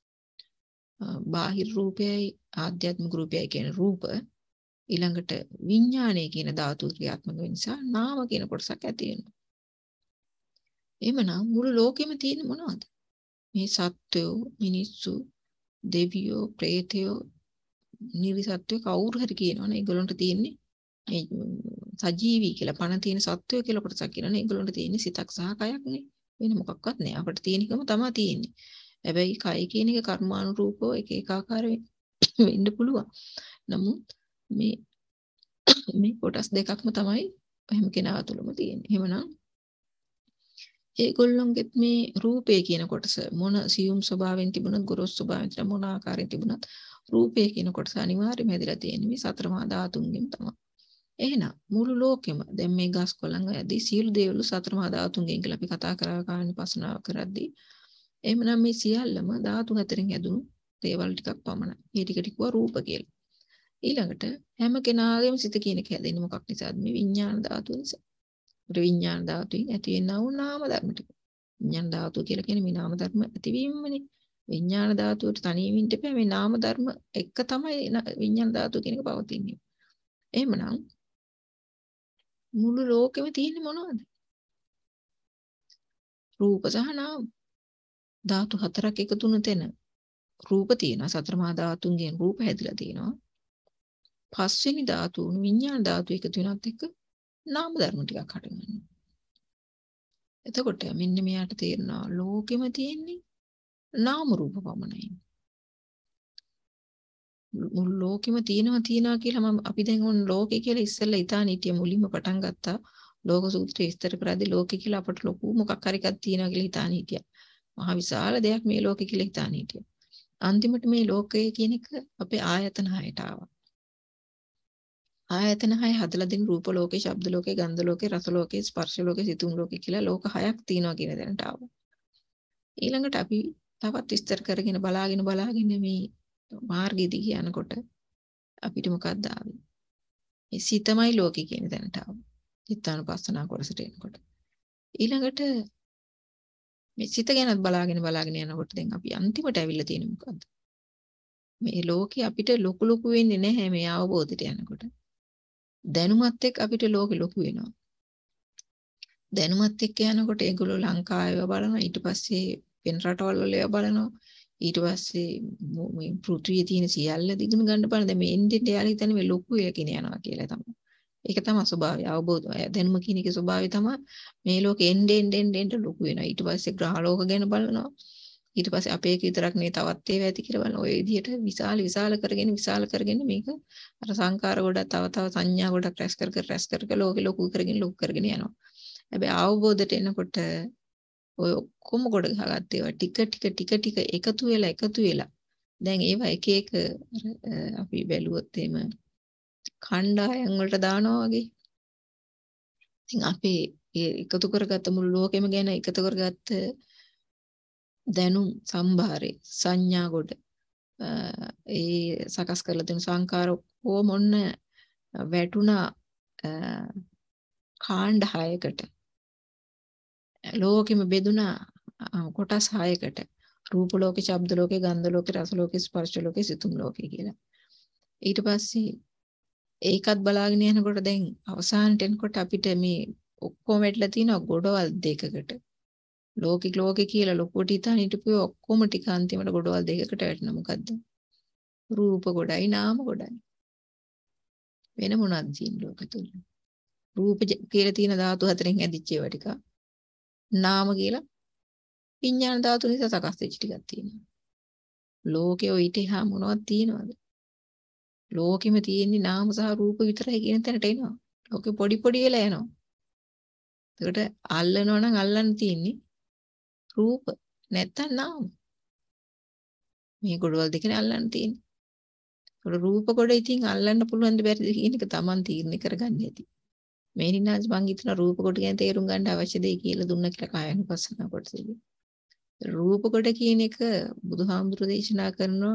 [SPEAKER 1] බාහිර රූපයයි ආධ්‍යාත්මික රූපයයි කියන රූප ඊළඟට විඥානය කියන ධාතු ක්‍රියාත්මක වෙන නිසා නාම කියන කොටසක් ඇති වෙනවා. එහෙමනම් මුළු ලෝකෙම තියෙන මොනවද? මේ සත්වයෝ, මිනිස්සු, දෙවියෝ, ප්‍රේතයෝ, නිරිසත්වයෝ කවුරු හරි කියනවනේ ඒගොල්ලන්ට තියෙන්නේ මේ සජීවී කියලා පණ තියෙන සත්වයෝ කියලා කොටසක් කියනවනේ ඒගොල්ලන්ට තියෙන්නේ සිතක් සහ කයක් නේ. වෙන මොකක්වත් නෑ. අපිට තියෙන එකම තමයි තියෙන්නේ. හැබැයි කය කියන එක කර්මානුරූපව එක එක ආකාර වෙන්න පුළුවන්. නමුත් මේ මේ කොටස් දෙකක්ම තමයි එහෙම කෙනා තුළම තියෙන්නේ. එහෙමනම් ඒගොල්ලොන්ගෙත් මේ රූපේ කියන කොටස මොන සියුම් ස්වභාවයෙන් තිබුණත් ගොරෝසු ස්වභාවයෙන් තිබුණත් මොන ආකාරයෙන් තිබුණත් රූපේ කියන කොටස අනිවාර්යයෙන්ම හැදිලා තියෙන්නේ මේ සතර මහා ධාතුන්ගෙන් තමයි. එහෙනම් මුළු ලෝකෙම දැන් මේ ගස් කොළන් යදී සියලු දේවලු සතර මහා ධාතුන්ගෙන් කියලා අපි කතා කරා කායන පස්නාව කරද්දී එහෙමනම් මේ සියල්ලම ධාතු හතරෙන් හැදුණු දේවල් ටිකක් පමණයි. මේ ටික ටිකව රූප කියලා. ඊළඟට හැම කෙනාගේම සිත කියන එක හැදෙන්නේ මොකක් නිසාද? මේ විඥාන ධාතුව නිසා. විඥාන ධාතුවෙන් ඇති වෙනා වූ නාම ධර්ම ටික. විඥාන ධාතුව කියලා කියන්නේ මේ නාම ධර්ම ඇතිවීමනේ. විඥාන ධාතුවට තනියම ඉන්න බෑ. මේ නාම ධර්ම එක තමයි විඥාන ධාතුව කියන එක පවතින්නේ. එහෙමනම් මුළු ලෝකෙම තියෙන්නේ මොනවද? රූප සහ නාම. ධාතු හතරක් එකතු වුණ තැන රූප තියෙනවා. සතර මහා ධාතුන්ගෙන් රූප හැදිලා තියෙනවා. පස්වෙනි ධාතුව විඥාන ධාතුව එකතු වෙනත් එක්ක නාම ධර්ම ටිකක් හට ගන්නවා. එතකොට මෙන්න මෙයාට තේරෙනවා ලෝකෙම තියෙන්නේ නාම රූප පමණයි. මුළු ලෝකෙම තියෙනවා තියෙනවා කියලා මම අපි දැන් ඔන්න ලෝකේ කියලා ඉස්සෙල්ලා ඉතාලි හිටිය මුලින්ම පටන් ගත්තා. ලෝක සූත්‍රය විස්තර කරද්දී ලෝකේ කියලා අපට ලොකු මොකක් හරි එකක් තියෙනවා කියලා හිතාන හිටියා. මහා විශාල දෙයක් මේ ලෝකේ කියලා හිතාන හිටියා. අන්තිමට මේ ලෝකය කියන එක අපේ ආයතන හයට ආවා. ආයතන හය හදලා දෙන රූප ලෝකේ, ශබ්ද ලෝකේ, ගන්ධ ලෝකේ, රස ලෝකේ, ස්පර්ශ ලෝකේ, සිතුම් ලෝකේ කියලා ලෝක හයක් තියෙනවා කියන දැනට ආවා. ඊළඟට අපි තවත් විස්තර කරගෙන බලාගෙන බලාගෙන මේ මාර්ගයේදී යනකොට අපිට මොකක්ද ආවේ? මේ සිතමයි ලෝකේ කියන දැනට ආවා. චිත්තානුපස්සනා කොටසට එනකොට. ඊළඟට මේ සිත ගැන බලාගෙන බලාගෙන යනකොට දැන් අපි අන්තිමට ඇවිල්ලා තියෙන්නේ මොකද්ද? මේ ලෝකේ අපිට ලොකු ලොකු වෙන්නේ නැහැ මේ අවබෝධයට යනකොට. දැනුමත් එක්ක අපිට ලෝකෙ ලොකු වෙනවා. දැනුමත් එක්ක යනකොට ඒගොල්ලෝ ලංකාවේ බලනවා ඊට පස්සේ වෙන රටවල් වල ඒවා බලනවා ඊට පස්සේ මේ පෘථිවියේ තියෙන සියල්ල දිගුණ ගන්න බලන දැන් මේ එන්ඩෙන්ට යාලා හිතන්නේ මේ ලොකු එකකින යනවා කියලා තමයි. ඒක තමයි ස්වභාවය අවබෝධය. දැනුම කියන එකේ ස්වභාවය තමයි මේ ලෝකෙ එන්ඩෙන් එන්ඩෙන් ලොකු වෙනවා. ඊට පස්සේ ග්‍රහ ලෝක ගැන බලනවා. ඊට පස්සේ අපේ එක විතරක් නේ තවත් ඒවා ඇති කියලා බලන ඔය විදිහට විශාල විශාල කරගෙන විශාල කරගෙන මේක අර සංකාර ගොඩක් තව තව සංඥා ගොඩක් රැස් කර කර රැස් කර කර ලෝකෙ ලොකු කරගෙන ලොකු කරගෙන යනවා. හැබැයි අවබෝධයට එනකොට ඔය ඔක්කොම ගොඩ ගහගත්ත ඒවා ටික ටික ටික ටික එකතු වෙලා එකතු වෙලා දැන් ඒවා එක එක අපි බැලුවොත් එimhe ඛණ්ඩායම් වලට දානවා වගේ. ඉතින් අපි එකතු කරගත්ත මුළු ලෝකෙම ගැන එකතු කරගත්ත දැනුම් සම්භාරේ සංඥා කොට ඒ සකස් කරලා දෙන සංකාර කොහොම ඔන්න වැටුණා කාණ්ඩ හයකට ලෝකෙම බෙදුණා කොටස් හයකට රූප ලෝකේ, ශබ්ද ලෝකේ, ගන්ධ ලෝකේ, රස ලෝකේ, ස්පර්ශ ලෝකේ, සිතුම් ලෝකේ කියලා. ඊට පස්සේ ඒකත් බලාගෙන යනකොට දැන් අවසානට එනකොට අපිට මේ ඔක්කොම වැටලා තියෙනවා ගොඩවල් දෙකකට. ලෝකෙ ලෝකෙ කියලා ලොකුට හිතාන හිටපු ඔක්කොම ටික අන්තිමට ගොඩවල් දෙකකට වැටෙනවා. මොකද්ද? රූප ගොඩයි නාම ගොඩයි. වෙන මොනවද තියෙන්නේ ලෝකෙ තුල? රූප කියලා තියෙන ධාතු හතරෙන් හැදිච්ච ඒවා ටික. නාම කියලා විඥාන ධාතු නිසා සකස් වෙච්ච ටිකක් තියෙනවා. ලෝකෙ ඔය ඊට එහා මොනවද තියෙනවද? ලෝකෙම තියෙන්නේ නාම සහ රූප විතරයි කියන තැනට එනවා. ලෝකෙ පොඩි පොඩි වෙලා යනවා. ඒකට අල්ලනවා නම් අල්ලන්න තියෙන්නේ රූප නැත්තම් නාම. මේ ගොඩවල් දෙකනේ අල්ලන්න තියෙන්නේ. ඒක රූප කොට ඉතින් අල්ලන්න පුළුවන් ද බැරිද කියන එක Taman තීරණය කරගන්න ඇති. මේ නිනාස් මං හිතන රූප කොට ගැන තේරුම් ගන්න අවශ්‍ය දෙයි කියලා දුන්න කියලා කායනුපස්සන කොටසෙදි. රූප කොට කියන එක බුදුහාමුදුරු දේශනා කරනවා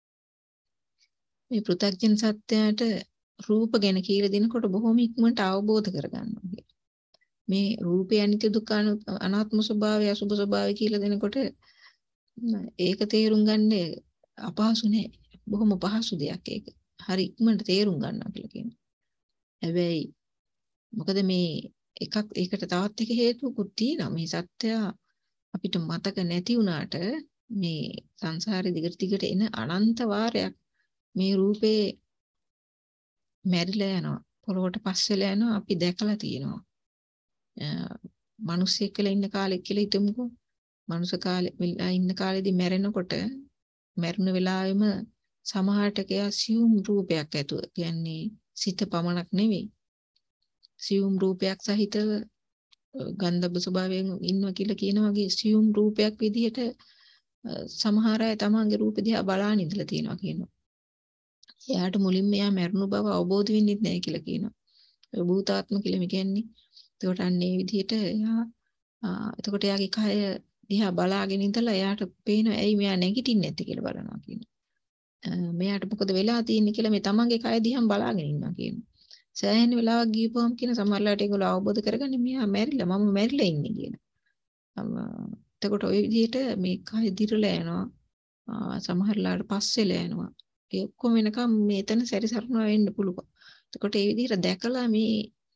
[SPEAKER 1] මේ පෘථග්ජන සත්‍යයට රූප ගැන කියලා දෙනකොට බොහොම ඉක්මනට අවබෝධ කරගන්නවා. මේ රූපය අනිත්‍ය දුක්ඛ අනාත්ම ස්වභාවය අසුභ ස්වභාවය කියලා දෙනකොට ඒක තේරුම් ගන්න අපහසු නෑ. බොහොම පහසු දෙයක් ඒක. හරි ඉක්මනට තේරුම් ගන්නවා කියලා කියනවා. හැබැයි මොකද මේ එකක් ඒකට තවත් එක හේතුකුත් තියෙනවා. මේ සත්‍ය අපිට මතක නැති වුණාට මේ සංසාරේ දිගට දිගට එන අනන්ත වාරයක් මේ රූපේ මැරිලා යනවා. පොළොවට පස් වෙලා යනවා අපි දැකලා තියෙනවා. මිනිස්සෙක් කියලා ඉන්න කාලෙක කියලා හිතමුකෝ. මනුස්ස කාලේ ඉන්න කාලෙදී මැරෙනකොට මැරුණ වෙලාවෙම සමහරට කියා සියුම් රූපයක් ඇතුව කියන්නේ සිත පමණක් නෙවෙයි. සියුම් රූපයක් සහිතව ගන්ධබ්බ ස්වභාවයෙන් ඉන්නවා කියලා කියන වගේ සියුම් රූපයක් විදිහට සමහර අය තමන්ගේ රූප දිහා බලාගෙන ඉඳලා තියෙනවා කියනවා. එයාට මුලින්ම එයා මැරුණු බව අවබෝධ වෙන්නේ නැහැ කියලා කියනවා. ඒ භූතාත්ම කියලා කියන්නේ. ඒකට අන්නේ විදිහට එයා එතකොට එයාගේ කය දිහා බලාගෙන ඉඳලා එයාට පේනවා ඇයි මෙයා නැගිටින්නේ නැත්තේ කියලා බලනවා කියනවා. මෙයාට මොකද වෙලා තියෙන්නේ කියලා මේ තමන්ගේ කය දිහා බලාගෙන ඉන්නවා කියනවා. සෑහෙන වෙලාවක් ගියපුවම කියන සමහරලාට ඒගොල්ලෝ අවබෝධ කරගන්නේ මෙයා මැරිලා මම මැරිලා ඉන්නේ කියන. එතකොට ওই විදිහට මේ කය දිරලා යනවා. සමහරලාට පස්සෙලා යනවා. ඒ ඔක්කොම වෙනකම් මේ එතන සැරිසරනවා වෙන්න පුළුවන්. එතකොට ඒ විදිහට දැකලා මේ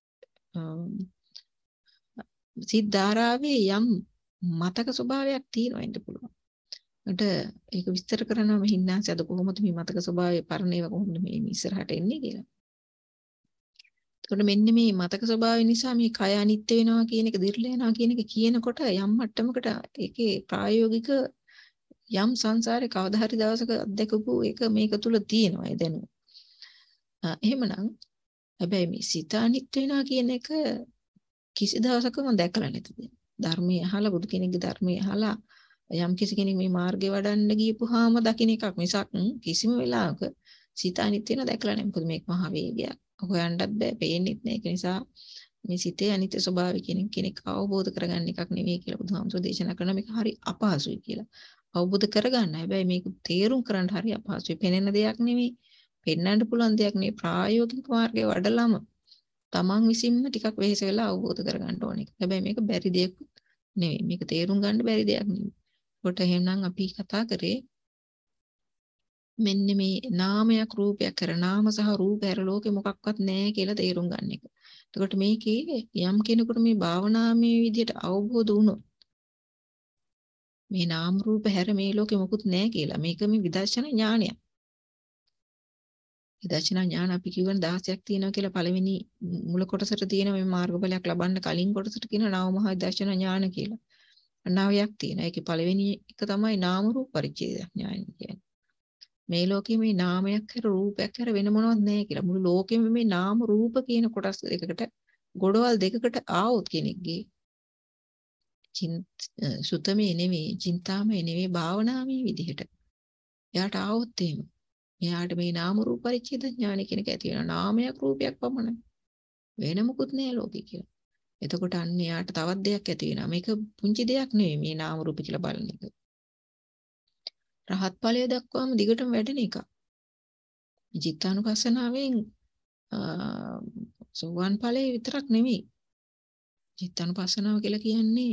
[SPEAKER 1] සිද්ධාරාවේ යම් මතක ස්වභාවයක් තියෙනවා වෙන්න පුළුවන්. ඒකට ඒක විස්තර කරනවා මේ හින්නාසි අද කොහොමද මේ මතක ස්වභාවය පරණේව කොහොමද මේ ඉස්සරහට එන්නේ කියලා. එතකොට මෙන්න මේ මතක ස්වභාවය නිසා මේ කය අනිත්‍ය වෙනවා කියන එක දිර්ලා යනවා කියන එක කියනකොට යම් මට්ටමකට ඒකේ ප්‍රායෝගික යම් සංසාරේ කවදා හරි දවසක අත්දකපු එක මේක තුල තියෙනවා ඒ දැනුම. එහෙමනම් හැබැයි මේ සිත අනිත්‍ය වෙනවා කියන එක කිසි දවසකම දැකලා නැතිද? ධර්මයේ අහලා බුදු කෙනෙක්ගේ ධර්මයේ අහලා යම් කිසි කෙනෙක් මේ මාර්ගේ වඩන්න ගියපුවාම දකින්න එකක් මිසක් කිසිම වෙලාවක සිත අනිත්‍ය වෙනවා දැකලා නැහැ. මොකද මේක මහ වේගයක්. හොයන්නත් බෑ, පේන්නෙත් නෑ. ඒක නිසා මේ සිතේ අනිත්‍ය ස්වභාවය කියන කෙනෙක් අවබෝධ කරගන්න එකක් නෙවෙයි කියලා බුදුහාමුදුරේ දේශනා කරනවා. මේක හරි අපහසුයි කියලා. අවබෝධ කරගන්න. හැබැයි මේක තේරුම් කරන්න හරි අපහසුයි. පෙනෙන දෙයක් නෙවෙයි. පෙන්වන්න පුළුවන් දෙයක් නෙවෙයි. ප්‍රායෝගික මාර්ගයේ වඩලාම තමන් විසින්ම ටිකක් වෙහෙස වෙලා අවබෝධ කරගන්න ඕනේ. හැබැයි මේක බැරි දෙයක් නෙවෙයි. මේක තේරුම් ගන්න බැරි දෙයක් නෙවෙයි. කොට එහෙනම් අපි කතා කරේ මෙන්න මේ නාමයක් රූපයක් කර නාම සහ රූප හැර ලෝකෙ මොකක්වත් නැහැ කියලා තේරුම් ගන්න එක. එතකොට මේකේ යම් කෙනෙකුට මේ භාවනාමය විදිහට අවබෝධ වුණොත් මේ නාම රූප හැර මේ ලෝකෙ මොකුත් නැහැ කියලා මේක මේ විදර්ශනා ඥානයක්. විදර්ශනා ඥාන අපි කියවන දහසක් තියෙනවා කියලා පළවෙනි මුල කොටසට තියෙන මේ මාර්ගඵලයක් ලබන්න කලින් කොටසට කියන නව මහා විදර්ශනා ඥාන කියලා. නවයක් තියෙනවා. ඒකේ පළවෙනි එක තමයි නාම රූප පරිච්ඡේද ඥාන කියන්නේ. මේ ලෝකෙ මේ නාමයක් හැර රූපයක් හැර වෙන මොනවත් නැහැ කියලා. මුළු ලෝකෙම මේ නාම රූප කියන කොටස් දෙකකට ගොඩවල් දෙකකට ආවොත් කෙනෙක්ගේ සුතමේ නෙවෙයි, චින්තාමේ නෙවෙයි, භාවනාමේ විදිහට. එයාට ආවොත් එහෙම. එයාට මේ නාම රූප පරිච්ඡේද ඥාන කියන එක ඇති වෙනවා. නාමයක් රූපයක් පමණයි. වෙන මොකුත් නැහැ ලෝකෙ කියලා. එතකොට අන්න එයාට තවත් දෙයක් ඇති වෙනවා. මේක පුංචි දෙයක් නෙවෙයි මේ නාම රූප කියලා බලන එක. රහත් ඵලය දක්වාම දිගටම වැඩෙන එක. චිත්තානුපස්සනාවෙන් සෝවාන් ඵලය විතරක් නෙවෙයි. චිත්තානුපස්සනාව කියලා කියන්නේ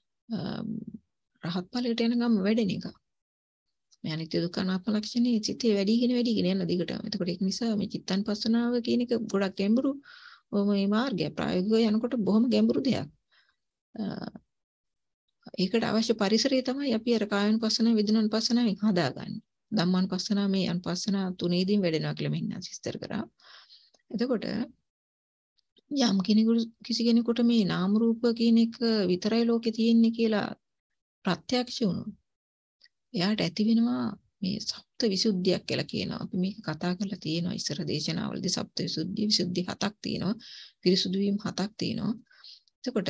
[SPEAKER 1] රහත් ඵලයට යනකම් වැඩෙන එක. මේ අනිත්‍ය දුක්ඛ අනාත්ම ලක්ෂණේ චිතේ වැඩිගෙන වැඩිගෙන යන දිගටම. එතකොට ඒක නිසා මේ චිත්තානුපස්සනාව කියන එක ගොඩක් ගැඹුරු මේ මාර්ගය ප්‍රායෝගිකව යනකොට බොහොම ගැඹුරු දෙයක්. ඒකට අවශ්‍ය පරිසරය තමයි අපි අර කායानुපස්සන වේදනානුපස්සන හදාගන්නේ. ධම්මානුපස්සන මේ අනුපස්සන තුනේදීම වැඩෙනවා කියලා මෙන්න විස්තර කරා. එතකොට යම් කෙනෙකුට කිසි කෙනෙකුට මේ නාම රූප කියන එක විතරයි ලෝකේ තියෙන්නේ කියලා ප්‍රත්‍යක්ෂ වුණොත් එයාට ඇති වෙනවා මේ සප්ත විසුද්ධියක් කියලා කියනවා. අපි මේක කතා කරලා තියෙනවා ඉස්සර දේශනාවලදී සප්ත විසුද්ධි විසුද්ධි හතක් තියෙනවා. පිරිසුදු වීම හතක් තියෙනවා. එතකොට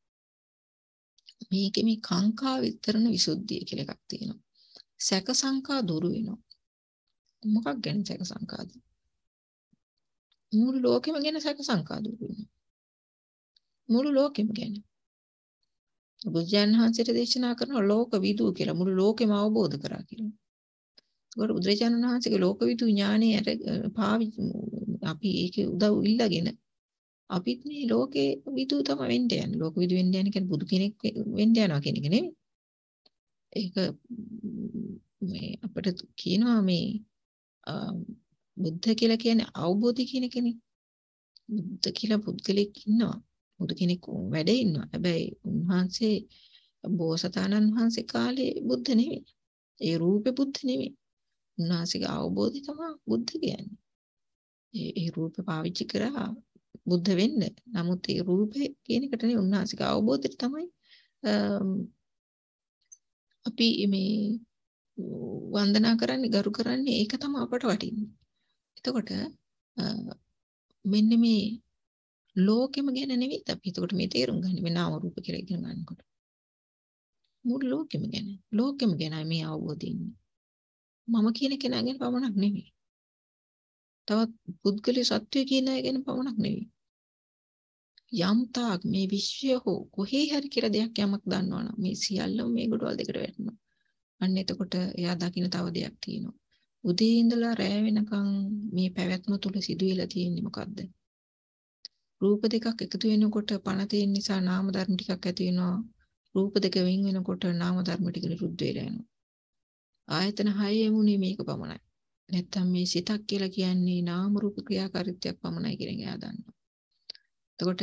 [SPEAKER 1] මේකේ මේ කාංකා විතරණ විසුද්ධිය කියලා එකක් තියෙනවා. සැක සංකා දුරු වෙනවා. මොකක් ගැන සැක සංකාද? මුළු ලෝකෙම ගැන සැක සංකා දුරු වෙනවා. මුළු ලෝකෙම ගැන. බුදුන් වහන්සේට දේශනා කරන ලෝක විදු කියලා මුළු ලෝකෙම අවබෝධ කරා කියලා. ඒකට බුදුරජාණන් වහන්සේගේ ලෝක විදු ඥානය පාවිච්චි අපි ඒකේ උදව් ඉල්ලගෙන අපිත් මේ ලෝකේ විදු තමයි වෙන්න යන්නේ. ලෝක විදු වෙන්න යන්නේ කියන්නේ බුදු කෙනෙක් වෙන්න යනවා කියන එක නෙමෙයි. ඒක මේ අපිට කියනවා මේ බුද්ධ කියලා කියන්නේ අවබෝධය කියන කෙනෙක්. බුද්ධ කියලා පුද්ගලෙක් ඉන්නවා. බුදු කෙනෙක් වැඩේ ඉන්නවා. හැබැයි උන්වහන්සේ බෝසතාණන් වහන්සේ කාලේ බුද්ධ නෙමෙයි. ඒ රූපේ බුද්ධ නෙමෙයි. උන්වහන්සේගේ අවබෝධය තමයි බුද්ධ කියන්නේ. ඒ ඒ රූපේ පාවිච්චි කරා බුද්ධ වෙන්න. නමුත් ඒ රූපේ කියන එකට නේ උන්වහන්සේගේ අවබෝධය තමයි අපි මේ වන්දනා කරන්නේ ගරු කරන්නේ ඒක තමයි අපට වටින්නේ. එතකොට මෙන්න මේ ලෝකෙම ගැන නෙවෙයි අපි එතකොට මේ තේරුම් ගන්න මේ නාම රූප කියලා ඉගෙන ගන්නකොට. මුළු ලෝකෙම ගැන. ලෝකෙම ගැනයි මේ අවබෝධය ඉන්නේ. මම කියන කෙනා ගැන පමණක් නෙවෙයි. තවත් පුද්ගල සත්වය කියන අය ගැන පමණක් නෙවෙයි. යම් තාක් මේ විශ්වය හෝ කොහේ හරි කියලා දෙයක් යමක් දන්නවනම් මේ සියල්ලම මේ කොටවල් දෙකට වැටෙනවා. අන්න එතකොට එයා දකින්න තව දෙයක් තියෙනවා. උදේ ඉඳලා රැය වෙනකන් මේ පැවැත්ම තුල සිදුවෙලා තියෙන්නේ මොකද්ද? රූප දෙකක් එකතු වෙනකොට පණ තියෙන නිසා නාම ධර්ම ටිකක් ඇති වෙනවා. රූප දෙක වෙන් වෙනකොට නාම ධර්ම ටික නිරුද්ධ වෙලා යනවා. ආයතන හයෙමුනේ මේක පමණයි. නැත්තම් මේ සිතක් කියලා කියන්නේ නාම රූප ක්‍රියාකාරීත්වයක් පමණයි කියන එක එයා දන්නවා. එතකොට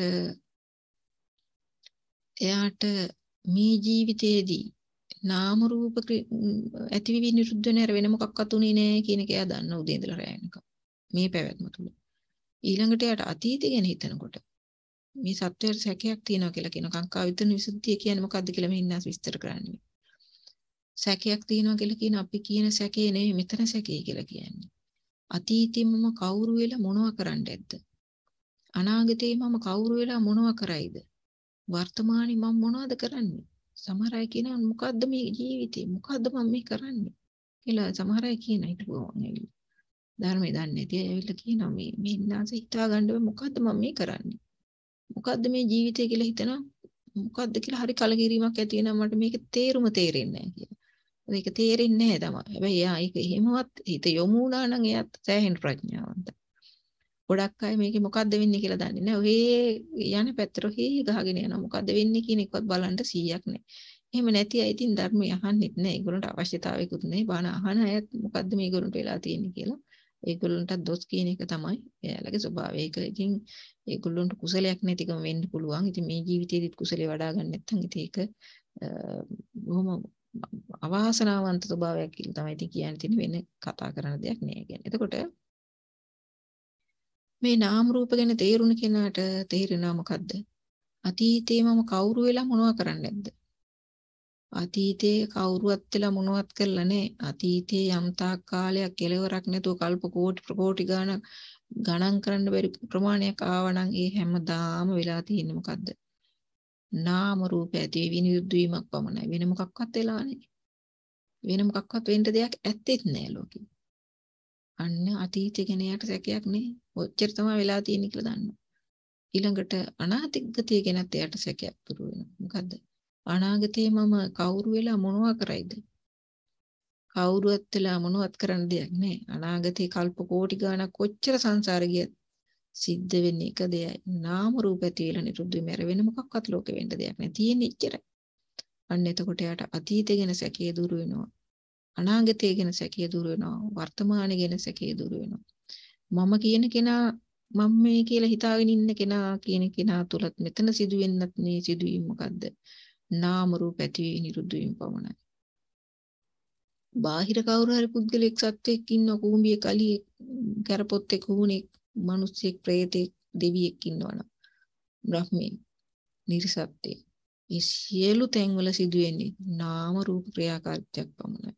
[SPEAKER 1] එයාට මේ ජීවිතයේදී නාම රූප ඇතිවි නිරුද්ධ වෙන වෙන මොකක්වත් උනේ නැහැ කියන එක එයා දන්න උදේ ඉඳලා රැ වෙනකම්. මේ පැවැත්ම තුල. ඊළඟට එයාට අතීතය ගැන හිතනකොට මේ සත්‍යයට සැකයක් තියෙනවා කියලා කියන කාංකා විතරන විසුද්ධිය කියන්නේ මොකද්ද කියලා මෙන්න විස්තර කරන්නේ. සැකයක් තියෙනවා කියලා කියන අපි කියන සැකේ නෙවෙයි මෙතන සැකේ කියලා කියන්නේ. අතීතේ මම කවුරු වෙලා මොනවා කරන්නද? අනාගතේ මම කවුරු වෙලා මොනවා කරයිද? වර්තමානයේ මම මොනවද කරන්නේ? සමහර අය කියනවා මොකද්ද මේ ජීවිතේ? මොකද්ද මම මේ කරන්නේ? කියලා සමහර අය කියන හිටපුවා. ධර්මයේ දන්නේ නැති අය ඇවිල්ලා කියනවා මේ මේ ඉන්නාස හිතා ගන්න මොකද්ද මම මේ කරන්නේ? මොකද්ද මේ ජීවිතය කියලා හිතනවා? මොකද්ද කියලා හරි කලකිරීමක් ඇති වෙනවා මට මේක තේරුම තේරෙන්නේ නැහැ කියලා. ඒක තේරෙන්නේ නැහැ තමයි. හැබැයි එයා ඒක එහෙමවත් හිත යොමු වුණා නම් එයාත් සෑහෙන ප්‍රඥාවන්තයි. ගොඩක් අය මේකේ මොකද්ද වෙන්නේ කියලා දන්නේ නැහැ. ඔහේ යන පැත්තට ඔහේ ගහගෙන යනවා. මොකද්ද වෙන්නේ කියන එකවත් බලන්න සීයක් නැහැ. එහෙම නැති අය ඉතින් ධර්මය අහන්නෙත් නැහැ. ඒගොල්ලන්ට අවශ්‍යතාවයකුත් නැහැ. බාන අහන අයත් මොකද්ද මේගොල්ලන්ට වෙලා තියෙන්නේ කියලා. ඒගොල්ලන්ට දොස් කියන එක තමයි එයාලගේ ස්වභාවය. ඒක ඉතින් ඒගොල්ලන්ට කුසලයක් නැතිකම වෙන්න පුළුවන්. ඉතින් මේ ජීවිතේදීත් කුසලේ වඩා ගන්න නැත්නම් ඉතින් ඒක බොහොම අවාසනාවන්ත ස්වභාවයක් කියලා තමයි ඉතින් කියන්න තියෙන වෙන කතා කරන දෙයක් නෑ කියන්නේ. එතකොට මේ නාම රූප ගැන තේරුණ කෙනාට තේරෙනවා මොකද්ද? අතීතේ මම කවුරු වෙලා මොනවා කරන්නේ නැද්ද? අතීතේ කවුරුවත් වෙලා මොනවත් කරලා නැහැ. අතීතේ යම් තාක් කාලයක් කෙලවරක් නැතුව කල්ප කෝටි ප්‍රකෝටි ගණන් ගණන් කරන්න බැරි ප්‍රමාණයක් ආවනම් ඒ හැමදාම වෙලා තියෙන්නේ මොකද්ද? නාම රූප ඇති විනිරුද්ධ වීමක් පමණයි. වෙන මොකක්වත් වෙලා නැහැ. වෙන මොකක්වත් වෙන්න දෙයක් ඇත්තෙත් නැහැ ලෝකෙ. අන්න අතීතේ ගැන යට සැකයක් නැහැ. ඔච්චර තමයි වෙලා තියෙන්නේ කියලා දන්නවා. ඊළඟට අනාගතය ගැනත් යට සැකයක් දුරු වෙනවා. මොකද්ද? අනාගතේ මම කවුරු වෙලා මොනවා කරයිද? කවුරුවත් වෙලා මොනවත් කරන්න දෙයක් නැහැ. අනාගතේ කල්ප කෝටි ගණක් කොච්චර සංසාරේ ගියත් සිද්ධ වෙන්නේ එක දෙයයි. නාම රූප ඇති වෙලා නිරුද්ධ වෙ වෙන මොකක්වත් ලෝකෙ වෙන්න දෙයක් නැහැ. තියෙන්නේ ඉච්චරයි. අන්න එතකොට යාට අතීතය ගැන සැකේ දුරු වෙනවා. අනාගතය ගැන සැකේ දුරු වෙනවා. වර්තමානය ගැන සැකේ දුරු වෙනවා. මම කියන කෙනා මම මේ කියලා හිතාගෙන ඉන්න කෙනා කියන කෙනා තුලත් මෙතන සිදුවෙන්නත් මේ සිදුවීම මොකද්ද? නාම රූප ඇති වී නිරුද්ධ වීම පමණයි. බාහිර කවුරු හරි පුද්ගලෙක් සත්වෙක් ඉන්න කූඹියේ කලියෙක් කරපොත්තෙක් වුණෙක් මිනිස්සෙක් ප්‍රේතෙක් දෙවියෙක් ඉන්නවනම් බ්‍රහ්මී නිර්සත්ත්‍ය මේ සියලු තැන්වල සිදුවෙන්නේ නාම රූප ක්‍රියාකාරීත්වයක් පමණයි.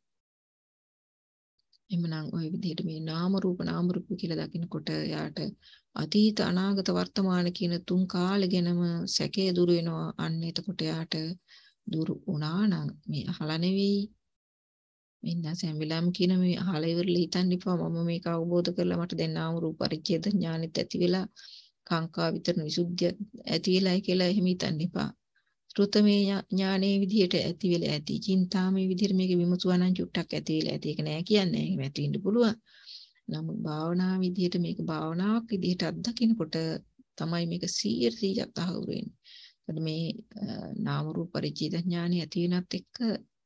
[SPEAKER 1] එමනම් ওই විදිහට මේ නාම රූප නාම රූප කියලා දකිනකොට යාට අතීත අනාගත වර්තමාන කියන තුන් කාලෙගෙනම සැකේ දුර වෙනවා. අන්න එතකොට යාට දුර වුණා නම් මේ අහලා නෙවෙයි මෙන්න සෑම වෙලාවෙම කියන මේ අහලා ඉවරලා හිතන්න එපා මම මේක අවබෝධ කරලා මට දැන් නාම රූප පරිච්ඡේද ඥානෙත් ඇති වෙලා කාංකා විතරන විසුද්ධිය ඇති වෙලායි කියලා එහෙම හිතන්න එපා. ශ්‍රුතමේ ඥානයේ විදිහට ඇති වෙලා ඇති. චින්තාමේ විදිහට මේක විමසුවා නම් චුට්ටක් ඇති වෙලා ඇති. ඒක නෑ කියන්නේ. එහෙම ඇති වෙන්න පුළුවන්. නමුත් භාවනා විදිහට මේක භාවනාවක් විදිහට අත්දකිනකොට තමයි මේක සීයට සීයක් තහවුරු වෙන්නේ. මොකද මේ නාම රූප පරිච්ඡේද ඥානෙ ඇති වෙනත් එක්ක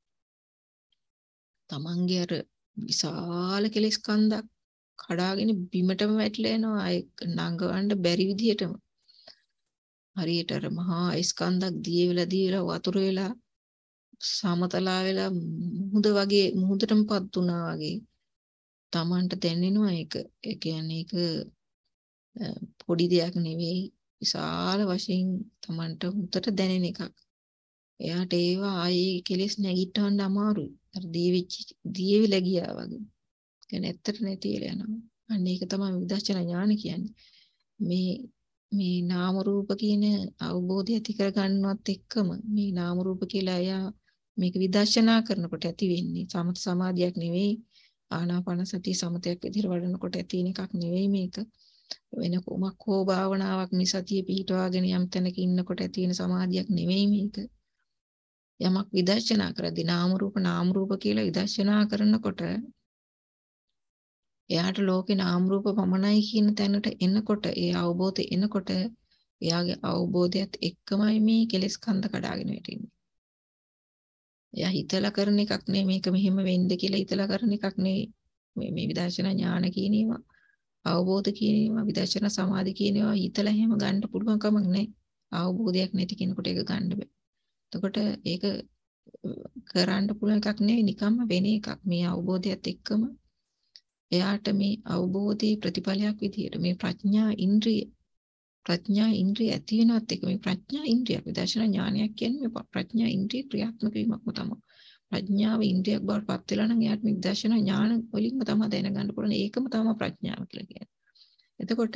[SPEAKER 1] තමන්ගේ අර විශාල කෙලෙස් කන්දක් කඩාගෙන බිමටම වැටලා යනවා. ඒ නංගවන්න බැරි විදිහටම. හරියට අර මහා ස්කන්ධක් දිය වෙලා දිය වෙලා වතුර වෙලා සමතලා වෙලා මුහුද වගේ මුහුදටමපත් වුණා වගේ තමන්ට දැනෙනවා ඒක. ඒ කියන්නේ ඒක පොඩි දෙයක් නෙවෙයි. විශාල වශයෙන් තමන්ට උතට දැනෙන එකක්. එයාට ඒවා ආයේ කෙලෙස් නැගිටවන්න අමාරුයි. අර දීවිච්ච දීවිලා ගියා වගේ. කියන්නේ ඇත්තට නැති වෙලා යනවා. අන්න ඒක තමයි විදර්ශනා ඥාන කියන්නේ. මේ මේ නාම රූප කියන අවබෝධය ඇති කර ගන්නවත් එක්කම මේ නාම රූප කියලා එයා මේක විදර්ශනා කරනකොට ඇති වෙන්නේ සමත සමාධියක් නෙවෙයි. ආනාපාන සතිය සමතයක් විදිහට වඩනකොට ඇති වෙන එකක් නෙවෙයි මේක. වෙන කොමක් හෝ භාවනාවක් මේ සතිය පිහිටවාගෙන යම් තැනක ඉන්නකොට ඇති වෙන සමාධියක් නෙවෙයි මේක. යමක් විදර්ශනා කරද්දී නාම රූප නාම රූප කියලා විදර්ශනා කරනකොට එයාට ලෝකේ නාම රූප පමණයි කියන තැනට එනකොට ඒ අවබෝධය එනකොට එයාගේ අවබෝධයත් එක්කමයි මේ කෙලෙස් කන්ද කඩාගෙන වැටෙන්නේ. එයා හිතලා කරන එකක් නෙමෙයි මේක මෙහෙම වෙන්න කියලා හිතලා කරන එකක් නෙමෙයි. මේ මේ විදර්ශනා ඥාන කියන ඒවා අවබෝධ කියන ඒවා විදර්ශනා සමාධි කියන ඒවා හිතලා එහෙම ගන්න පුළුවන් කමක් නැහැ. අවබෝධයක් නැති කෙනෙකුට ඒක ගන්න බෑ. එතකොට ඒක කරන්න පුළුවන් එකක් නෙවෙයි නිකම්ම වෙන එකක්. මේ අවබෝධයත් එක්කම එයාට මේ අවබෝධයේ ප්‍රතිඵලයක් විදියට මේ ප්‍රඥා ඉන්ද්‍රිය ප්‍රඥා ඉන්ද්‍රිය ඇති වෙනවත් එක මේ ප්‍රඥා ඉන්ද්‍රිය විදර්ශනා ඥානයක් කියන්නේ මේ ප්‍රඥා ඉන්ද්‍රිය ක්‍රියාත්මක වීමක්ම තමයි. ප්‍රඥාව ඉන්ද්‍රියක් බවට පත් වෙලා නම් එයාට මේ විදර්ශනා ඥාන වලින්ම තමයි දැනගන්න පුළුවන්. ඒකම තමයි ප්‍රඥාව කියලා කියන්නේ. එතකොට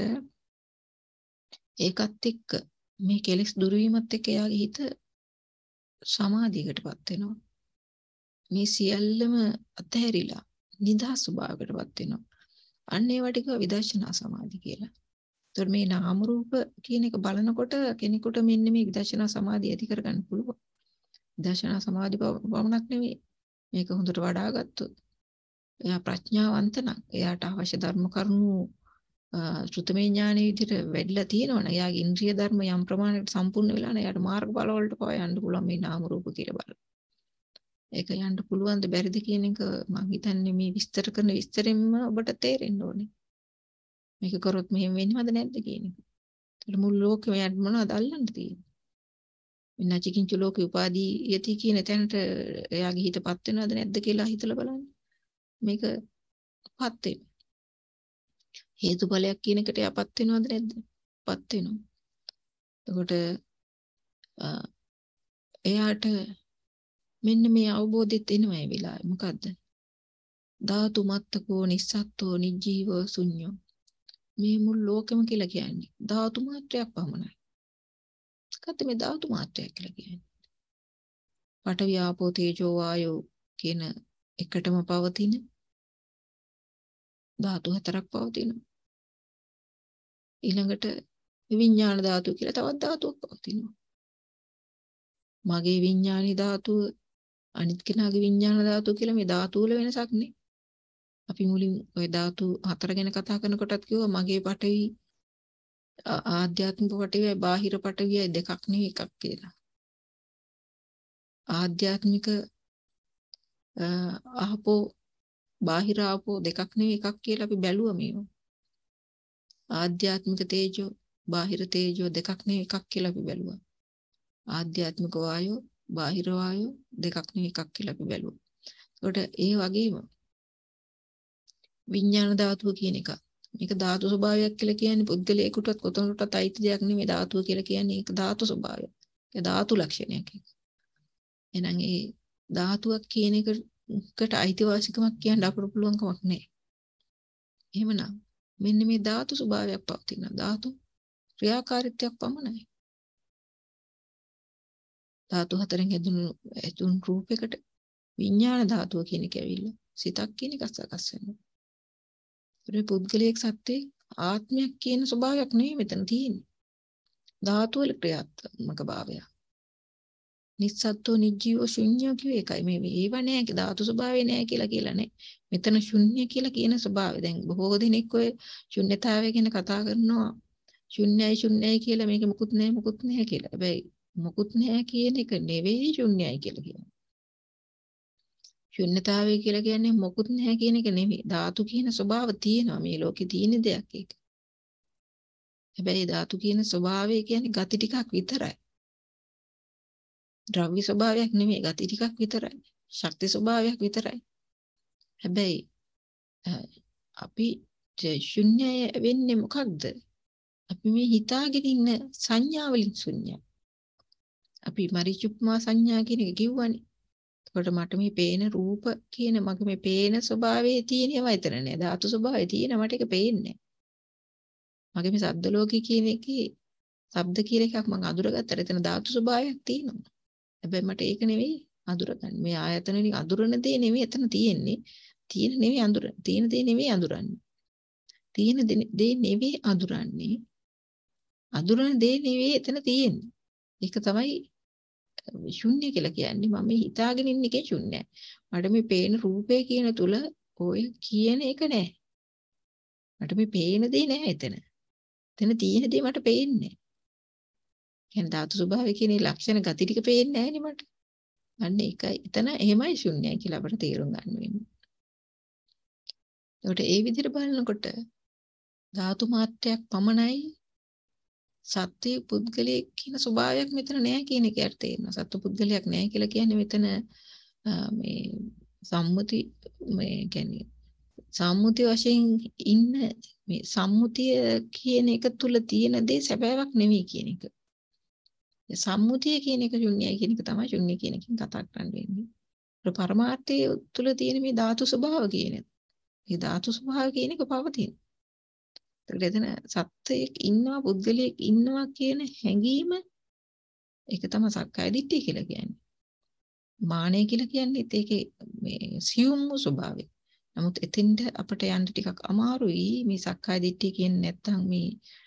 [SPEAKER 1] ඒකත් එක්ක මේ කෙලෙස් දුරු වීමත් එක්ක එයාගේ හිත සමාධියකටපත් වෙනවා. මේ සියල්ලම අතහැරිලා නිදහස් ස්වභාවයකටපත් වෙනවා. අන්න ඒවට කියව විදර්ශනා සමාධි කියලා. ඒතකොට මේ නාම රූප කියන එක බලනකොට කෙනෙකුට මෙන්න මේ විදර්ශනා සමාධිය ඇති කරගන්න පුළුවන්. විදර්ශනා සමාධි පමණක් නෙවෙයි. මේක හොඳට වඩා ගත්තොත් එයා ප්‍රඥාවන්ත නම් එයාට අවශ්‍ය ධර්ම කරුණු ශ්‍රුතමේ ඥානෙ විදිහට වැඩිලා තියෙනවනේ. එයාගේ ඉන්ද්‍රිය ධර්ම යම් ප්‍රමාණයකට සම්පූර්ණ වෙලා නම් එයාට මාර්ගඵල වලට පවා යන්න පුළුවන් මේ නාම රූප කියලා බලන්න. ඒක යන්න පුළුවන්ද බැරිද කියන එක මම හිතන්නේ මේ විස්තර කරන විස්තරෙන්ම ඔබට තේරෙන්න ඕනේ. මේක කරොත් මෙහෙම වෙන්නවද නැද්ද කියන එක. ඒතර මුළු ලෝකෙම යන්න මොනවද අල්ලන්න තියෙන්නේ? විනාචිකින්ච ලෝකේ උපාදී යති කියන තැනට එයාගේ හිතපත් වෙනවද නැද්ද කියලා හිතලා බලන්න. මේක පත් වෙන. හේතුඵලයක් කියන එකට යපත් වෙනවද නැද්ද? පත් වෙනවා. එතකොට එයාට මෙන්න මේ අවබෝධෙත් එනවා ඒ වෙලාවේ. මොකද්ද? ධාතු මත්තකෝ නිස්සත්තෝ නිජීවෝ ශුන්‍යෝ. මේ මුළු ලෝකෙම කියලා කියන්නේ ධාතු මාත්‍රයක් පමණයි. මොකද්ද මේ ධාතු මාත්‍රයක් කියලා කියන්නේ? පඨවි ආපෝ තේජෝ වායෝ කියන එකටම පවතින ධාතු හතරක් පවතිනවා. ඊළඟට විඥාන ධාතු කියලා තවත් ධාතුවක් පවතිනවා. මගේ විඥානි ධාතුව අනිත් කෙනාගේ විඥාන ධාතුව කියලා මේ ධාතු වල වෙනසක් නේ. අපි මුලින් ওই ධාතු හතර ගැන කතා කරනකොටත් කිව්වා මගේ පඨවි ආධ්‍යාත්මික පඨවියයි බාහිර පඨවියයි දෙකක් නෙවෙයි එකක් කියලා. ආධ්‍යාත්මික ආපෝ බාහිර ආපෝ දෙකක් නෙවෙයි එකක් කියලා අපි බැලුවා මේවා. ආධ්‍යාත්මික තේජෝ බාහිර තේජෝ දෙකක් නෙවෙයි එකක් කියලා අපි බැලුවා. ආධ්‍යාත්මික වායෝ බාහිර වායෝ දෙකක් නෙවෙයි එකක් කියලා අපි බැලුවා. ඒකට ඒ වගේම විඥාන ධාතුව කියන එක. මේක ධාතු ස්වභාවයක් කියලා කියන්නේ පුද්ගලයෙකුටත් කොතනකටත් අයිති දෙයක් නෙවෙයි. ධාතුව කියලා කියන්නේ ඒක ධාතු ස්වභාවය. ඒ ධාතු ලක්ෂණයක්. එහෙනම් ඒ ධාතුවක් කියන එකට අයිතිවාසිකමක් කියන්න අපට පුළුවන් කමක් නැහැ. එහෙමනම් මෙන්න මේ ධාතු ස්වභාවයක් පවතින ධාතු ක්‍රියාකාරීත්වයක් පමණයි. ධාතු හතරෙන් හැදුණු හැදුණු රූපයකට විඥාන ධාතුව කියන එක ඇවිල්ලා සිතක් කියන එක සකස් වෙනවා. ඒ පුද්ගලයෙක් සත්‍යයේ ආත්මයක් කියන ස්වභාවයක් නෙවෙයි මෙතන තියෙන්නේ. ධාතු වල ක්‍රියාත්මක භාවය. නිස්සත්ත්ව නිජීව ශුන්‍ය කිය එකයි මේ ඒව නෑ ධාතු ස්වභාවය නෑ කියලා කියලා නේ. මෙතන ශුන්‍ය කියලා කියන ස්වභාවය. දැන් බොහෝ දෙනෙක් ඔය ශුන්‍යතාවය ගැන කතා කරනවා. ශුන්‍යයි ශුන්‍යයි කියලා මේක මුකුත් නෑ මුකුත් නෑ කියලා. හැබැයි මුකුත් නෑ කියන එක නෙවෙයි ශුන්‍යයි කියලා කියන්නේ. ශුන්‍යතාවය කියලා කියන්නේ මොකුත් නැහැ කියන එක නෙවෙයි. ධාතු කියන ස්වභාව තියෙනවා මේ ලෝකේ තියෙන දෙයක් ඒක. හැබැයි ධාතු කියන ස්වභාවය කියන්නේ ගති ටිකක් විතරයි. ද්‍රව්‍ය ස්වභාවයක් නෙවෙයි ගති ටිකක් විතරයි. ශක්ති ස්වභාවයක් විතරයි. හැබැයි අපි ශුන්‍යය වෙන්නේ මොකක්ද? අපි මේ හිතාගෙන ඉන්න සංඥා වලින් ශුන්‍යයි. අපි මරිචුප්මා සංඥා කියන එක කිව්වනේ. එතකොට මට මේ පේන රූප කියන මගේ මේ පේන ස්වභාවයේ තියෙනවා එතන නෑ. ධාතු ස්වභාවයේ තියෙන මට ඒක පේන්නේ නෑ. මගේ මේ ශබ්ද ලෝකේ කියන එකේ ශබ්ද කියලා එකක් මම අඳුරගත්තට එතන ධාතු ස්වභාවයක් තියෙනවා. හැබැයි මට ඒක නෙවෙයි අඳුරගන්නේ. මේ ආයතන වලින් අඳුරන දේ නෙවෙයි එතන තියෙන්නේ. තියෙන නෙවෙයි අඳුර. තියෙන දේ නෙවෙයි අඳුරන්නේ. තියෙන දේ නෙවෙයි අඳුරන්නේ. අඳුරන දේ නෙවෙයි එතන තියෙන්නේ. ඒක තමයි ශුන්‍ය කියලා කියන්නේ. මම හිතාගෙන ඉන්න එකේ ශුන්‍යයි. මට මේ පේන රූපේ කියන තුල ඔය කියන එක නෑ. මට මේ පේන දේ නෑ එතන. එතන තියෙන දේ මට පේන්නේ. කියන්නේ ධාතු ස්වභාවය කියන ලක්ෂණ ගති ටික පේන්නේ නෑනේ මට. අන්න ඒකයි. එතන එහෙමයි ශුන්‍යයි කියලා අපිට තේරුම් ගන්න වෙන්නේ. ඒකට ඒ විදිහට බලනකොට ධාතු මාත්‍රයක් පමණයි සත්‍ය පුද්ගලයෙක් කියන ස්වභාවයක් මෙතන නැහැ කියන එකට තේරෙනවා. සත්‍ය පුද්ගලයක් නැහැ කියලා කියන්නේ මෙතන මේ සම්මුති මේ කියන්නේ සම්මුති වශයෙන් ඉන්න මේ සම්මුතිය කියන එක තුල තියෙන දේ සැබෑවක් නෙවෙයි කියන එක. සම්මුතිය කියන එක ශුන්‍යයි කියන එක තමයි ශුන්‍ය කියන එකෙන් කතා කරන්න වෙන්නේ. ඒ පරමාර්ථයේ තුල තියෙන මේ ධාතු ස්වභාව කියන එක. මේ ධාතු ස්වභාව කියන එක පවතින. එතන සත්‍යයක් ඉන්නවා පුද්ගලයෙක් ඉන්නවා කියන හැඟීම ඒක තමයි සක්කාය දිට්ඨිය කියලා කියන්නේ. මානය කියලා කියන්නේ ඒකේ මේ සියුම් ස්වභාවය. නමුත් එතෙන්ට අපිට යන්න ටිකක් අමාරුයි මේ සක්කාය දිට්ඨිය කියන්නේ නැත්තම් මේ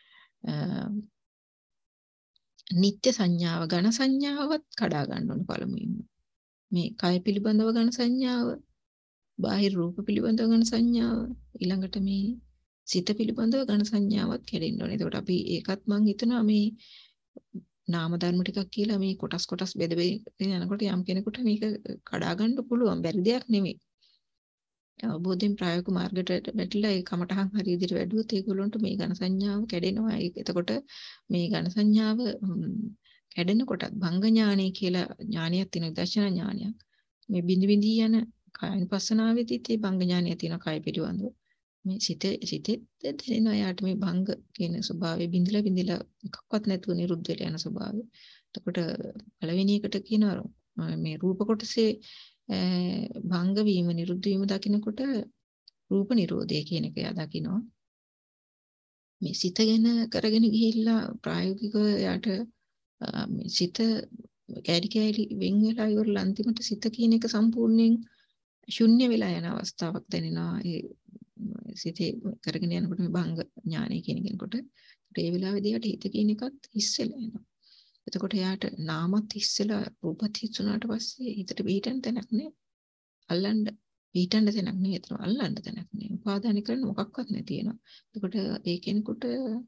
[SPEAKER 1] නිත්‍ය සංඥාව ඝන සංඥාවත් කඩා ගන්න ඕන පළමුවෙන්ම. මේ කය පිළිබඳව ඝන සංඥාව, බාහිර රූප පිළිබඳව ඝන සංඥාව, ඊළඟට මේ සිත පිළිබඳව ඝන සංඥාවක් කැඩෙන්න ඕනේ. ඒකට අපි ඒකත් මම හිතනවා මේ නාම ධර්ම ටිකක් කියලා මේ කොටස් කොටස් බෙද බෙද යනකොට යම් කෙනෙකුට මේක කඩා ගන්න පුළුවන් බැරි දෙයක් නෙමෙයි. අවබෝධයෙන් ප්‍රායෝගික මාර්ගයට වැටිලා ඒ කමටහන් හරි විදිහට වැඩුවොත් ඒගොල්ලන්ට මේ ඝන සංඥාව කැඩෙනවා. ඒක එතකොට මේ ඝන සංඥාව කැඩෙනකොටත් භංග ඥානය කියලා ඥානයක් තියෙන විදර්ශනා ඥානයක්. මේ බිඳි බිඳි යන කායනුපස්සනාවේදීත් මේ භංග ඥානය තියෙන කය පිළිබඳව. මේ සිතේ සිතේ දැනෙන යාට මේ භංග කියන ස්වභාවය බිඳිලා බිඳිලා එකක්වත් නැතුව නිරුද්ධ වෙලා යන ස්වභාවය. එතකොට පළවෙනි එකට කියනවා මේ රූප කොටසේ භංග වීම නිරුද්ධ වීම දකිනකොට රූප නිරෝධය කියන එක දකිනවා. මේ සිත ගැන කරගෙන ගිහිල්ලා ප්‍රායෝගිකව යාට මේ සිත කැඩි කැඩි වෙන් වෙලා ඉවරලා අන්තිමට සිත කියන එක සම්පූර්ණයෙන් ශුන්‍ය වෙලා යන අවස්ථාවක් දැනෙනවා. ඒ සිතේ කරගෙන යනකොට මේ භංග ඥානය කියන කෙනකොට ඒ වෙලාවේදී යට හිත කියන එකත් හිස්සෙලා එනවා. එතකොට එයාට නාමත් හිස්සෙලා රූපත් හිස්සුනාට පස්සේ හිතට පිටින් තැනක් නෑ. අල්ලන්න පිටින් තැනක් නෑ. එතන අල්ලන්න තැනක් නෑ. උපාදාන කරන්න මොකක්වත් නැති වෙනවා. එතකොට ඒ කෙනෙකුට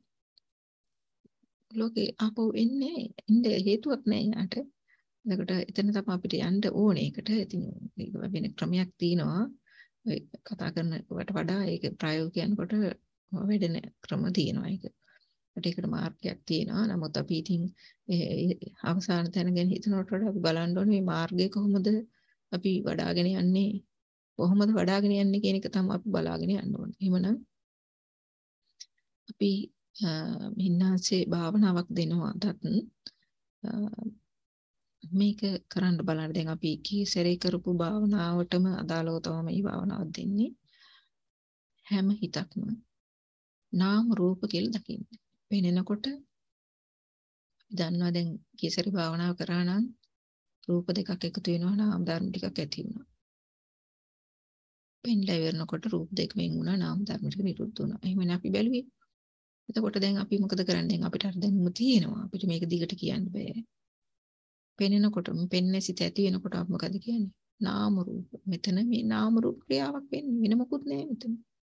[SPEAKER 1] ලෝකේ ආපහු එන්නේ ඉන්න හේතුවක් නෑ යාට. එතකොට එතන තමයි අපිට යන්න ඕනේ. ඒකට ඉතින් වෙන ක්‍රමයක් තියෙනවා. කතා කරනවට වඩා ඒක ප්‍රායෝගික යනකොට වැඩෙන ක්‍රම තියෙනවා ඒක. ඒකට මාර්ගයක් තියෙනවා. නමුත් අපි ඉතින් අවසාන තැන ගැන හිතනකොට අපි බලන්න ඕනේ මේ මාර්ගය කොහොමද අපි වඩාගෙන යන්නේ කොහොමද වඩාගෙන යන්නේ කියන එක තමයි අපි බලාගෙන යන්න ඕනේ. එහෙමනම් අපි මින්නාසේ භාවනාවක් දෙනවා අදත් මේක කරන්න බලන්න. දැන් අපි කී සැරේ කරපු භාවනාවටම අදාළව තමයි මේ භාවනාව දෙන්නේ. හැම හිතක්ම නාම රූප කියලා දකින්න. පෙනෙනකොට දන්නවා දැන් කී සැරේ භාවනාව කරා නම් රූප දෙකක් එකතු වෙනවා නාම ධර්ම ටිකක් ඇති වෙනවා. පෙන්ලා ඉවරනකොට රූප දෙක වෙන් වුණා නාම ධර්ම ටික නිරුද්ධ වුණා. එහෙමනේ අපි බැලුවේ. එතකොට දැන් අපි මොකද කරන්නේ? දැන් අපිට අර දැනුම තියෙනවා. අපිට මේක දිගට කියන්න බෑ. පෙනෙනකොට පෙන්නේ සිත ඇති වෙනකොට අපි මොකද කියන්නේ? නාම රූප. මෙතන මේ නාම රූප ක්‍රියාවක් වෙන්නේ වෙන මොකුත් නෑ මෙතන.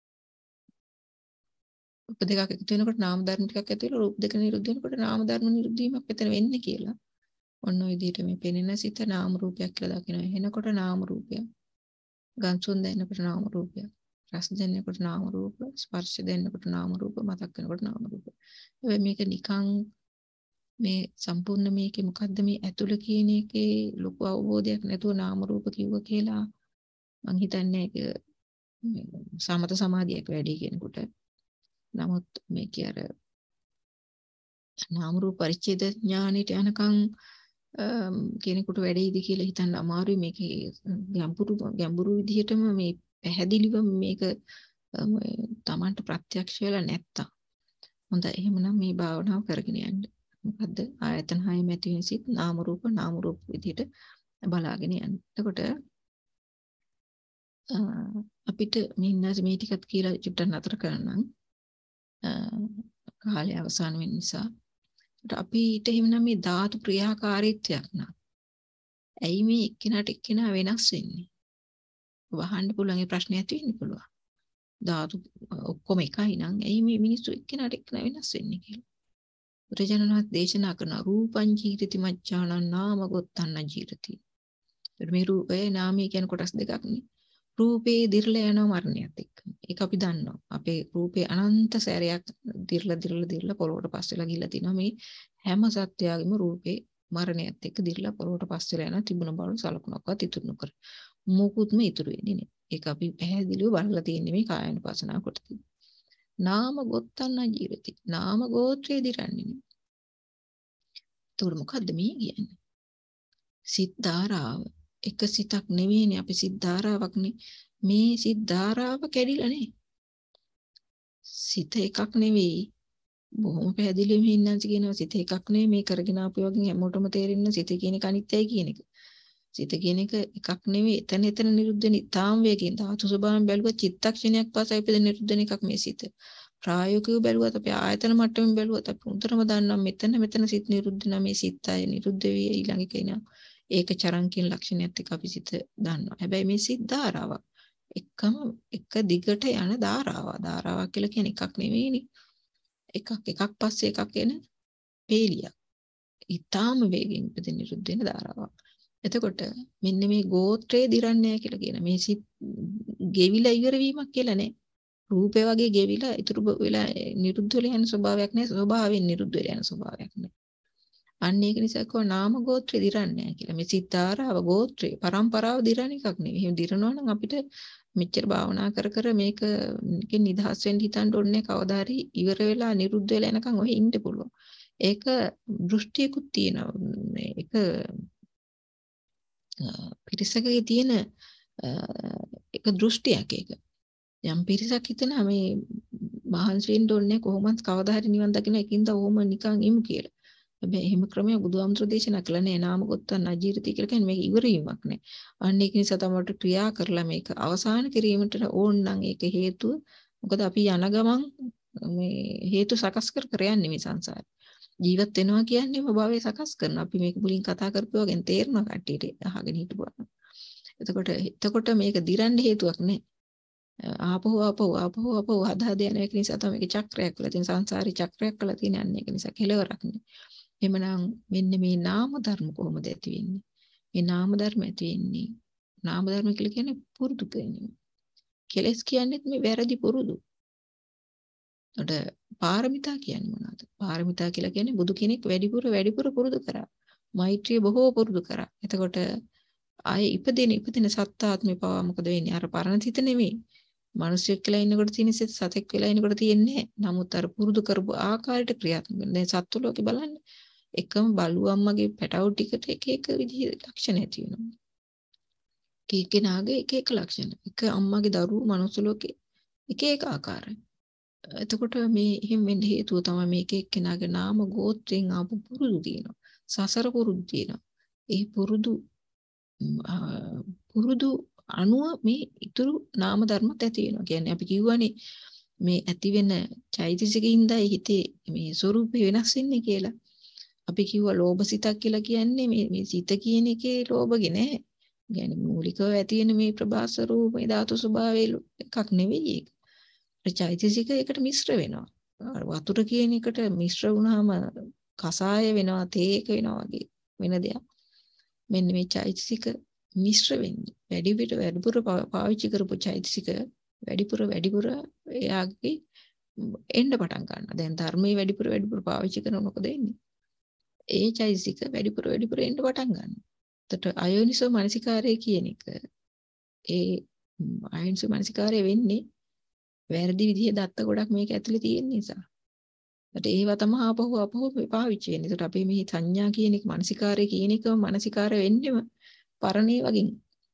[SPEAKER 1] රූප දෙකක් එකතු වෙනකොට නාම ධර්ම ටිකක් ඇති වෙලා රූප දෙක නිරුද්ධ වෙනකොට නාම ධර්ම නිරුද්ධ වීමක් මෙතන වෙන්නේ කියලා. ඔන්න ඔය විදිහට මේ පෙනෙන සිත නාම රූපයක් කියලා දකිනවා. එනකොට නාම රූපයක්. ගන්සුන් දැනනකොට නාම රූපයක්. රස දැනනකොට නාම රූප, ස්පර්ශ දැනනකොට නාම රූප, මතක් වෙනකොට නාම රූප. හැබැයි මේක නිකන් මේ සම්පූර්ණ මේකේ මොකද්ද මේ ඇතුළ කියන එකේ ලොකු අවබෝධයක් නැතුව නාම රූප කිව්ව කියලා මං හිතන්නේ ඒක සමත සමාධියක් වැඩි කෙනෙකුට. නමුත් මේක අර නාම රූප පරිච්ඡේද ඥානෙට යනකම් කෙනෙකුට වැඩිද කියලා හිතන්න අමාරුයි. මේක ගැඹුරු ගැඹුරු විදිහටම මේ පැහැදිලිව මේක තමන්ට ප්‍රත්‍යක්ෂ වෙලා නැත්තම් හොඳයි. එහෙමනම් මේ භාවනාව කරගෙන යන්න. මොකද්ද ආයතන හය මැති වෙන සිත් නාම රූප නාම රූප විදිහට බලාගෙන යන්න. එතකොට අපිට මින්නස් මේ ටිකත් කියලා චුට්ටක් නතර කරනම් කාලය අවසන් වෙන නිසා අපිට එහෙමනම් මේ ධාතු ක්‍රියාකාරීත්වයක් නා. ඇයි මේ එක්කිනාට එක්කිනා වෙනස් වෙන්නේ? වහන්න පුළුවන් ඒ ප්‍රශ්නේ ඇති වෙන්න පුළුවන්. ධාතු ඔක්කොම එකයි නම් ඇයි මේ මිනිස්සු එක්කිනාට එක්කිනා වෙනස් වෙන්නේ කියලා. බුදුජානනාත් දේශනා කරන රූපං ජීරති මච්ඡානං නාම ගොත්තන්න ජීරති. මේ රූපේ නාමය කියන කොටස් දෙකක් නේ. රූපේ දිර්ලා යනවා මරණයත් එක්ක. ඒක අපි දන්නවා. අපේ රූපේ අනන්ත සැරයක් දිර්ලා දිර්ලා දිර්ලා පොළොවට පස්සෙලා ගිහිල්ලා තිනවා. මේ හැම සත්‍යයගේම රූපේ මරණයත් එක්ක දිර්ලා පොළොවට පස්සෙලා යන තිබුණ බව සලකුණක්වත් ඉතුරු නොකර. මොකුත්ම ඉතුරු වෙන්නේ නැහැ. ඒක අපි පැහැදිලිව බලලා තියෙන්නේ මේ කායानुපසනාව කොටදී. නාම ගොත්තන්න ජීවිතي. නාම ගෝත්‍රේ දිරන්නේ නේ. ඒතකොට මොකද්ද මේ කියන්නේ? සිත් ධාරාව එක සිතක් නෙවෙයිනේ අපි සිත් ධාරාවක්නේ. මේ සිත් ධාරාව කැඩිලා නේ. සිත එකක් නෙවෙයි. බොහොම පැහැදිලිවම හින්නන්ස කියනවා සිත එකක් නෙවෙයි මේ කරගෙන ආපු වගේ හැමෝටම තේරෙන්න සිත කියන එක අනිත්‍යයි කියන එක. සිත කියන එක එකක් නෙවෙයි. එතන එතන නිරුද්ධ වෙන ඊටාම් වේගයෙන් ධාතු ස්වභාවයෙන් බැලුවා චිත්තක්ෂණයක් පාසා ඉපද නිරුද්ධ වෙන එකක් මේ සිත. ප්‍රායෝගිකව බැලුවත් අපි ආයතන මට්ටමින් බැලුවත් අපි උන්තරම දන්නවා මෙතන මෙතන සිත් නිරුද්ධ වෙනා මේ සිතයි නිරුද්ධ වෙයි ඊළඟ කෙනා. ඒක චරං කියන ලක්ෂණයත් එක්ක අපි සිත දන්නවා. හැබැයි මේ සිත් ධාරාවක්. එකම එක දිගට යන ධාරාවක්. ධාරාවක් කියලා කියන්නේ එකක් නෙවෙයිනේ. එකක් එකක් පස්සේ එකක් එන පේලියක්. ඊටාම වේගෙන් ඉපද නිරුද්ධ වෙන ධාරාවක්. එතකොට මෙන්න මේ ගෝත්‍රයේ දිරන්නේ කියලා කියන මේ සිත් ගෙවිලා ඉවර වීමක් කියලා නෑ. රූපේ වගේ ගෙවිලා ඉතුරු වෙලා නිරුද්ධ වෙලා යන ස්වභාවයක් නෑ. ස්වභාවයෙන් නිරුද්ධ වෙලා යන ස්වභාවයක් නෑ. අන්න ඒක නිසා කෝ නාම ගෝත්‍රය දිරන්නේ නැහැ කියලා. මේ සිත් ධාරාව ගෝත්‍රය පරම්පරාව දිරන එකක් නෙවෙයි. එහෙම දිරනවා නම් අපිට මෙච්චර භාවනා කර කර මේකකින් නිදහස් වෙන්න හිතන්න ඕනේ කවදා හරි ඉවර වෙලා නිරුද්ධ වෙලා යනකම් ඔහෙ ඉන්න පුළුවන්. ඒක දෘෂ්ටියකුත් තියෙනවා. ඒක පිරිසකගේ තියෙන එක දෘෂ්ටියක් ඒක. යම් පිරිසක් හිතනවා මේ මහන්සි වෙන්න ඕනේ කොහොමද කවදා හරි නිවන් දකින්න එකින්ද ඕම නිකන් ඉමු කියලා. හැබැයි එහෙම ක්‍රමයක් බුදුහාමුදුරු දේශනා කළා නෑ. නාම ගොත්තන් අජීවිතය කියලා කියන්නේ මේක ඉවර වීමක් නෑ. අන්න ඒක නිසා තමයි ක්‍රියා කරලා මේක අවසන් කිරීමට ඕන නම් ඒක හේතුව. මොකද අපි යන ගමන් මේ හේතු සකස් කර කර යන්නේ මේ සංසාරේ. ජීවත් වෙනවා කියන්නේ භවයේ සකස් කරන. අපි මේක මුලින් කතා කරපුවා ගැන තේරෙනවා කට්ටියට අහගෙන හිටපුවා. එතකොට එතකොට මේක දිරන්න හේතුවක් නෑ. ආපහු ආපහු ආපහු ආපහු හදා දෙන එක නිසා තමයි මේක චක්‍රයක් වෙලා තියෙන සංසාරي චක්‍රයක් වෙලා තියෙන අන්න ඒක නිසා කෙලවරක් නෑ. එමනම් මෙන්න මේ නාම ධර්ම කොහොමද ඇති වෙන්නේ? මේ නාම ධර්ම ඇති වෙන්නේ නාම ධර්ම කියලා කියන්නේ පුරුදු කිරීම. කෙලස් කියන්නේ මේ වැරදි පුරුදු. උඩ පාරමිතා කියන්නේ මොනවද? පාරමිතා කියලා කියන්නේ බුදු කෙනෙක් වැඩිපුර වැඩිපුර පුරුදු කරා. මෛත්‍රිය බොහෝ පුරුදු කරා. එතකොට ආයේ ඉපදින ඉපදින සත්තාත්මේ පවා මොකද වෙන්නේ? අර පරණ සිත නෙමෙයි. මිනිස්සෙක් කියලා ඉන්නකොට තියෙන සිත සතෙක් වෙලා ඉන්නකොට තියෙන්නේ. නමුත් අර පුරුදු කරපු ආකාරයට ක්‍රියාත්මක වෙන. දැන් සත්තු ලෝකේ බලන්න. එකම බලු අම්මගේ පැටවු ටිකට එක එක විදිහේ ලක්ෂණ ඇති වෙනවා. එක කෙනාගේ එක එක ලක්ෂණ. එක අම්මගේ දරුවෝ මනුස්ස ලෝකේ එක එක ආකාරයි. එතකොට මේ එහෙම වෙන්න හේතුව තමයි මේක එක්කෙනාගේ නාම ගෝත්‍රයෙන් ආපු පුරුදු තියෙනවා. සසර පුරුදු තියෙනවා. ඒ පුරුදු පුරුදු අනුව මේ ඉතුරු නාම ධර්මත් ඇති වෙනවා. කියන්නේ අපි කියවනේ මේ ඇති වෙන චෛතසිකින්දයි හිතේ මේ ස්වરૂපය වෙනස් වෙන්නේ කියලා. අපි කිව්වා ලෝභ සිතක් කියලා කියන්නේ මේ මේ සිත කියන එකේ ලෝභගේ නෑ. කියන්නේ මූලිකව ඇති වෙන මේ ප්‍රභාස රූප මේ ධාතු ස්වභාවයේ එකක් නෙවෙයි ඒක. චෛතසික එකට මිශ්‍ර වෙනවා. වතුර කියන එකට මිශ්‍ර වුණාම කසාය වෙනවා, තේ එක වෙනවා වගේ වෙන දෙයක්. මෙන්න මේ චෛතසික මිශ්‍ර වෙන්නේ. වැඩි පිට වැඩිපුර පාවිච්චි කරපු චෛතසික වැඩිපුර වැඩිපුර එයාගේ එන්න පටන් ගන්නවා. දැන් ධර්මයේ වැඩිපුර වැඩිපුර පාවිච්චි කරනකොට මොකද වෙන්නේ? ඒ චෛතසික වැඩිපුර වැඩිපුර එන්න පටන් ගන්නවා. එතකොට අයෝනිසෝ මනසිකාරය කියන එක ඒ අයෝනිසෝ මනසිකාරය වෙන්නේ වැරදි විදිහේ දත්ත ගොඩක් මේක ඇතුලේ තියෙන නිසා. ඒත් ඒවා තමයි ආපහු ආපහු පාවිච්චි වෙන්නේ. ඒකට අපි මේ සංඥා කියන එක මානසිකාරය කියන එක මානසිකාරය වෙන්නේම පරණේ වගේ.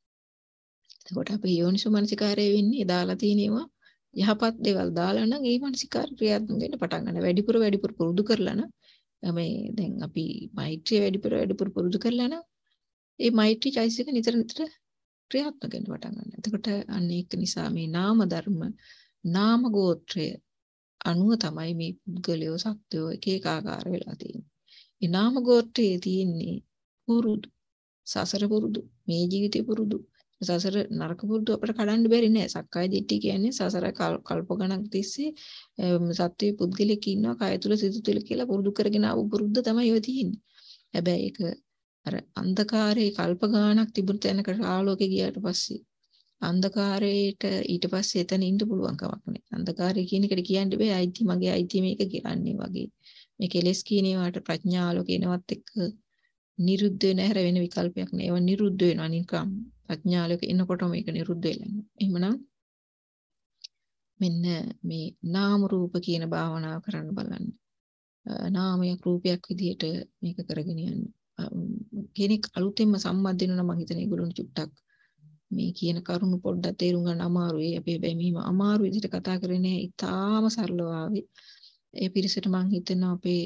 [SPEAKER 1] එතකොට අපි යෝනිසෝ මානසිකාරය වෙන්නේ දාලා තියෙනවා යහපත් දේවල් දාලා නම් ඒ මානසිකාරය ක්‍රියාත්මක වෙන්න පටන් ගන්නවා. වැඩිපුර වැඩිපුර පුරුදු කරලා නම් මේ දැන් අපි මෛත්‍රිය වැඩිපුර වැඩිපුර පුරුදු කරලා නම් ඒ මෛත්‍රී චෛතසික නිතර නිතර ක්‍රියාත්මක වෙන්න පටන් ගන්නවා. එතකොට අන්න ඒක නිසා මේ නාම ධර්ම නාම ගෝත්‍රය අනුව තමයි මේ පුද්ගලයෝ සත්වයෝ එක එක ආකාර වෙලා තියෙන්නේ. මේ නාම ගෝත්‍රයේ තියෙන්නේ පුරුදු සසර පුරුදු මේ ජීවිතේ පුරුදු සසර නරක පුරුදු අපිට කඩන්න බැරි නෑ. සක්කාය දිට්ඨිය කියන්නේ සසර කල්ප ගණන් තිස්සේ සත්වයේ පුද්ගලෙක් ඉන්නවා කය තුල සිත තුල කියලා පුරුදු කරගෙන ආපු පුරුද්ද තමයි ඔය තියෙන්නේ. හැබැයි ඒක අර අන්ධකාරයේ කල්ප ගානක් තිබුණ තැනකට ආලෝකේ ගියාට පස්සේ අන්ධකාරයට ඊට පස්සේ එතන ඉන්න පුළුවන් කමක් නැහැ. අන්ධකාරය කියන එකට කියන්න බෑ අයිති මගේ අයිති මේක කියන්නේ වගේ. මේ කෙලෙස් කියන ඒවාට ප්‍රඥා ආලෝක එනවත් එක්ක නිරුද්ධ වෙන හැර වෙන විකල්පයක් නෑ. ඒවා නිරුද්ධ වෙනවා නිකම්. ප්‍රඥා ආලෝක එනකොට මේක නිරුද්ධ වෙලා යනවා. එහෙමනම් මෙන්න මේ නාම රූප කියන භාවනාව කරන්න බලන්න. නාමයක් රූපයක් විදිහට මේක කරගෙන යන්න. කෙනෙක් අලුතෙන්ම සම්බන්ධ වෙනවා නම් මම හිතන්නේ ඒගොල්ලෝ චුට්ටක් මේ කියන කරුණු පොඩ්ඩක් තේරුම් ගන්න අමාරුයි. අපි හැබැයි මෙහිම අමාරු විදිහට කතා කරන්නේ ඉතාම සරලව ආවේ. ඒ පිරිසට මම හිතනවා අපේ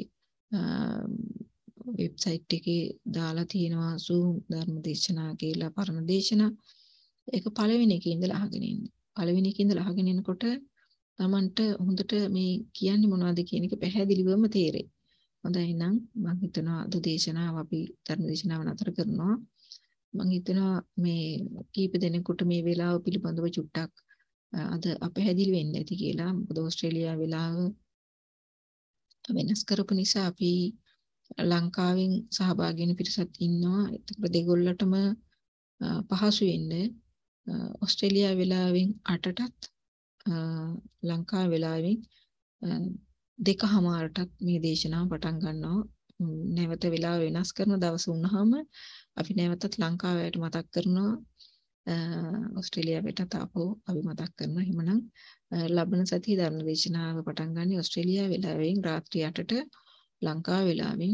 [SPEAKER 1] වෙබ්සයිට් එකේ දාලා තියෙනවා Zoom ධර්ම දේශනා කියලා පරණ දේශනා. ඒක පළවෙනි එකේ ඉඳලා අහගෙන ඉන්න. පළවෙනි එකේ ඉඳලා අහගෙන එනකොට Tamanට හොඳට මේ කියන්නේ මොනවද කියන එක පැහැදිලිවම තේරෙයි. හොඳයි නම් මම හිතනවා අද දේශනාව අපි ධර්ම දේශනාව නතර කරනවා. මම හිතනවා මේ කීප දෙනෙකුට මේ වෙලාව පිළිබඳව චුට්ටක් අද අපහැදිලි වෙන්න ඇති කියලා. මොකද ඕස්ට්‍රේලියාව වෙලාව වෙනස් කරපු නිසා අපි ලංකාවෙන් සහභාගී වෙන පිරිසක් ඉන්නවා. ඒකට දෙගොල්ලටම පහසු වෙන්නේ ඕස්ට්‍රේලියාව වෙලාවෙන් අටටත් ලංකාව වෙලාවෙන් දෙකමාරටත් මේ දේශනාව පටන් ගන්නවා. නැවත වෙලාව වෙනස් කරන දවස වුණාම අපි නැවතත් ලංකාවට මතක් කරනවා ඕස්ට්‍රේලියාවට තාපෝ අපි මතක් කරනවා. එහෙමනම් ලබන සතියේ ධර්ම දේශනාව පටන් ගන්න ඕස්ට්‍රේලියාව වෙලාවෙන් රාත්‍රී අටට ලංකාව වෙලාවෙන්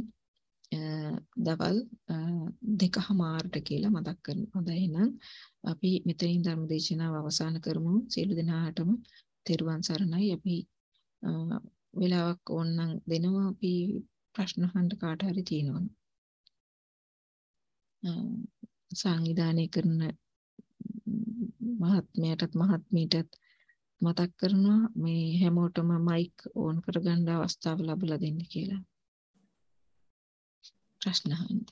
[SPEAKER 1] දවල් දෙකමාරට කියලා මතක් කරනවා. හොඳයි එහෙනම් අපි මෙතනින් ධර්ම දේශනාව අවසන් කරමු. සියලු දෙනාටම තෙරුවන් සරණයි. අපි වෙලාවක් ඕනනම් දෙනවා අපි ප්‍රශ්න අහන්න කාට හරි තියෙනවා. සංවිධානය කරන මහත්මයාටත් මහත්මීටත් මතක් කරනවා මේ හැමෝටම මයික් ඕන් කරගන්න අවස්ථාව ලැබලා දෙන්න කියලා. ප්‍රශ්න අහන්න.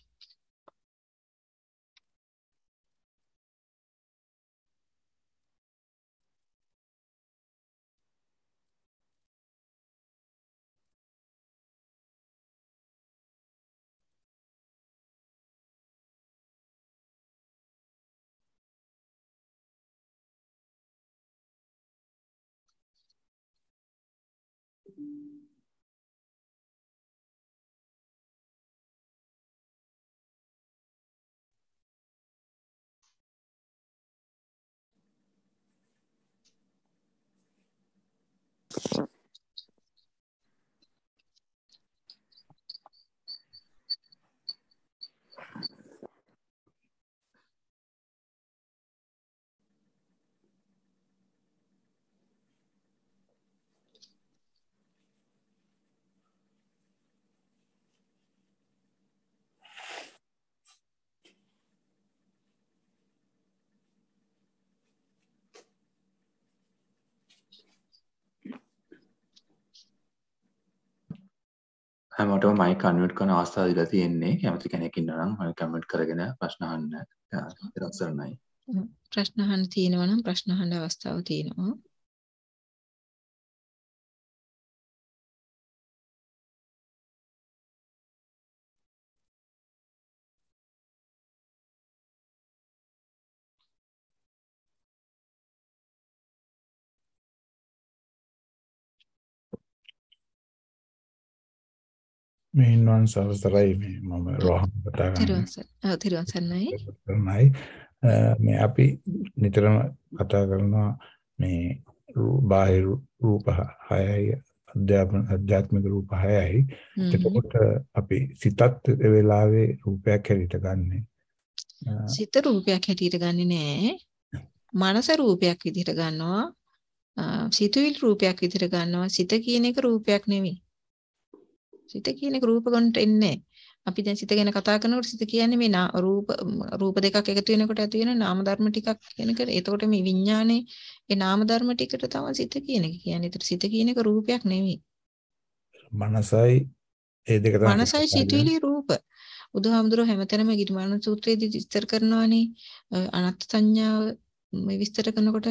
[SPEAKER 3] හැමෝටම මයික් අන්මියුට් කරන අවස්ථාව දීලා තියෙන්නේ. කැමති කෙනෙක් ඉන්නවා නම් මයික් අන්මියුට් කරගෙන ප්‍රශ්න අහන්න. ඉරසරණයි.
[SPEAKER 1] ප්‍රශ්න අහන්න තියෙනවා නම් ප්‍රශ්න අහන්න අවස්ථාව තියෙනවා.
[SPEAKER 4] මේ ඉන්වන් සවස්තරයි මේ මම රෝහන් කතා කරන්නේ.
[SPEAKER 1] තිරුවන් සරණයි.
[SPEAKER 4] මේ අපි නිතරම කතා කරනවා මේ බාහිර රූප හයයි අධ්‍යාත්ම අධ්‍යාත්මික රූප හයයි. එතකොට අපි සිතත් ඒ වෙලාවේ රූපයක් හැටියට ගන්නෙ.
[SPEAKER 1] සිත රූපයක් හැටියට ගන්නෙ නෑ. මනස රූපයක් විදිහට ගන්නවා. සිතුවිලි රූපයක් විදිහට ගන්නවා. සිත කියන එක රූපයක් නෙවෙයි. සිත කියන එක රූප ගන්නට එන්නේ. අපි දැන් සිත ගැන කතා කරනකොට සිත කියන්නේ මේ රූප රූප දෙකක් එකතු වෙනකොට ඇති වෙන නාම ධර්ම ටිකක් කියන එක. එතකොට මේ විඥානේ ඒ නාම ධර්ම ටිකට තමයි සිත කියන එක කියන්නේ. ඒතර සිත කියන එක රූපයක් නෙවෙයි.
[SPEAKER 4] මනසයි ඒ දෙක තමයි.
[SPEAKER 1] මනසයි සිතුවිලි රූප. බුදුහාමුදුරුවෝ හැමතැනම ගිරිමාන සූත්‍රයේදී විස්තර කරනවානේ අනත්ත් සංඥාව මේ විස්තර කරනකොට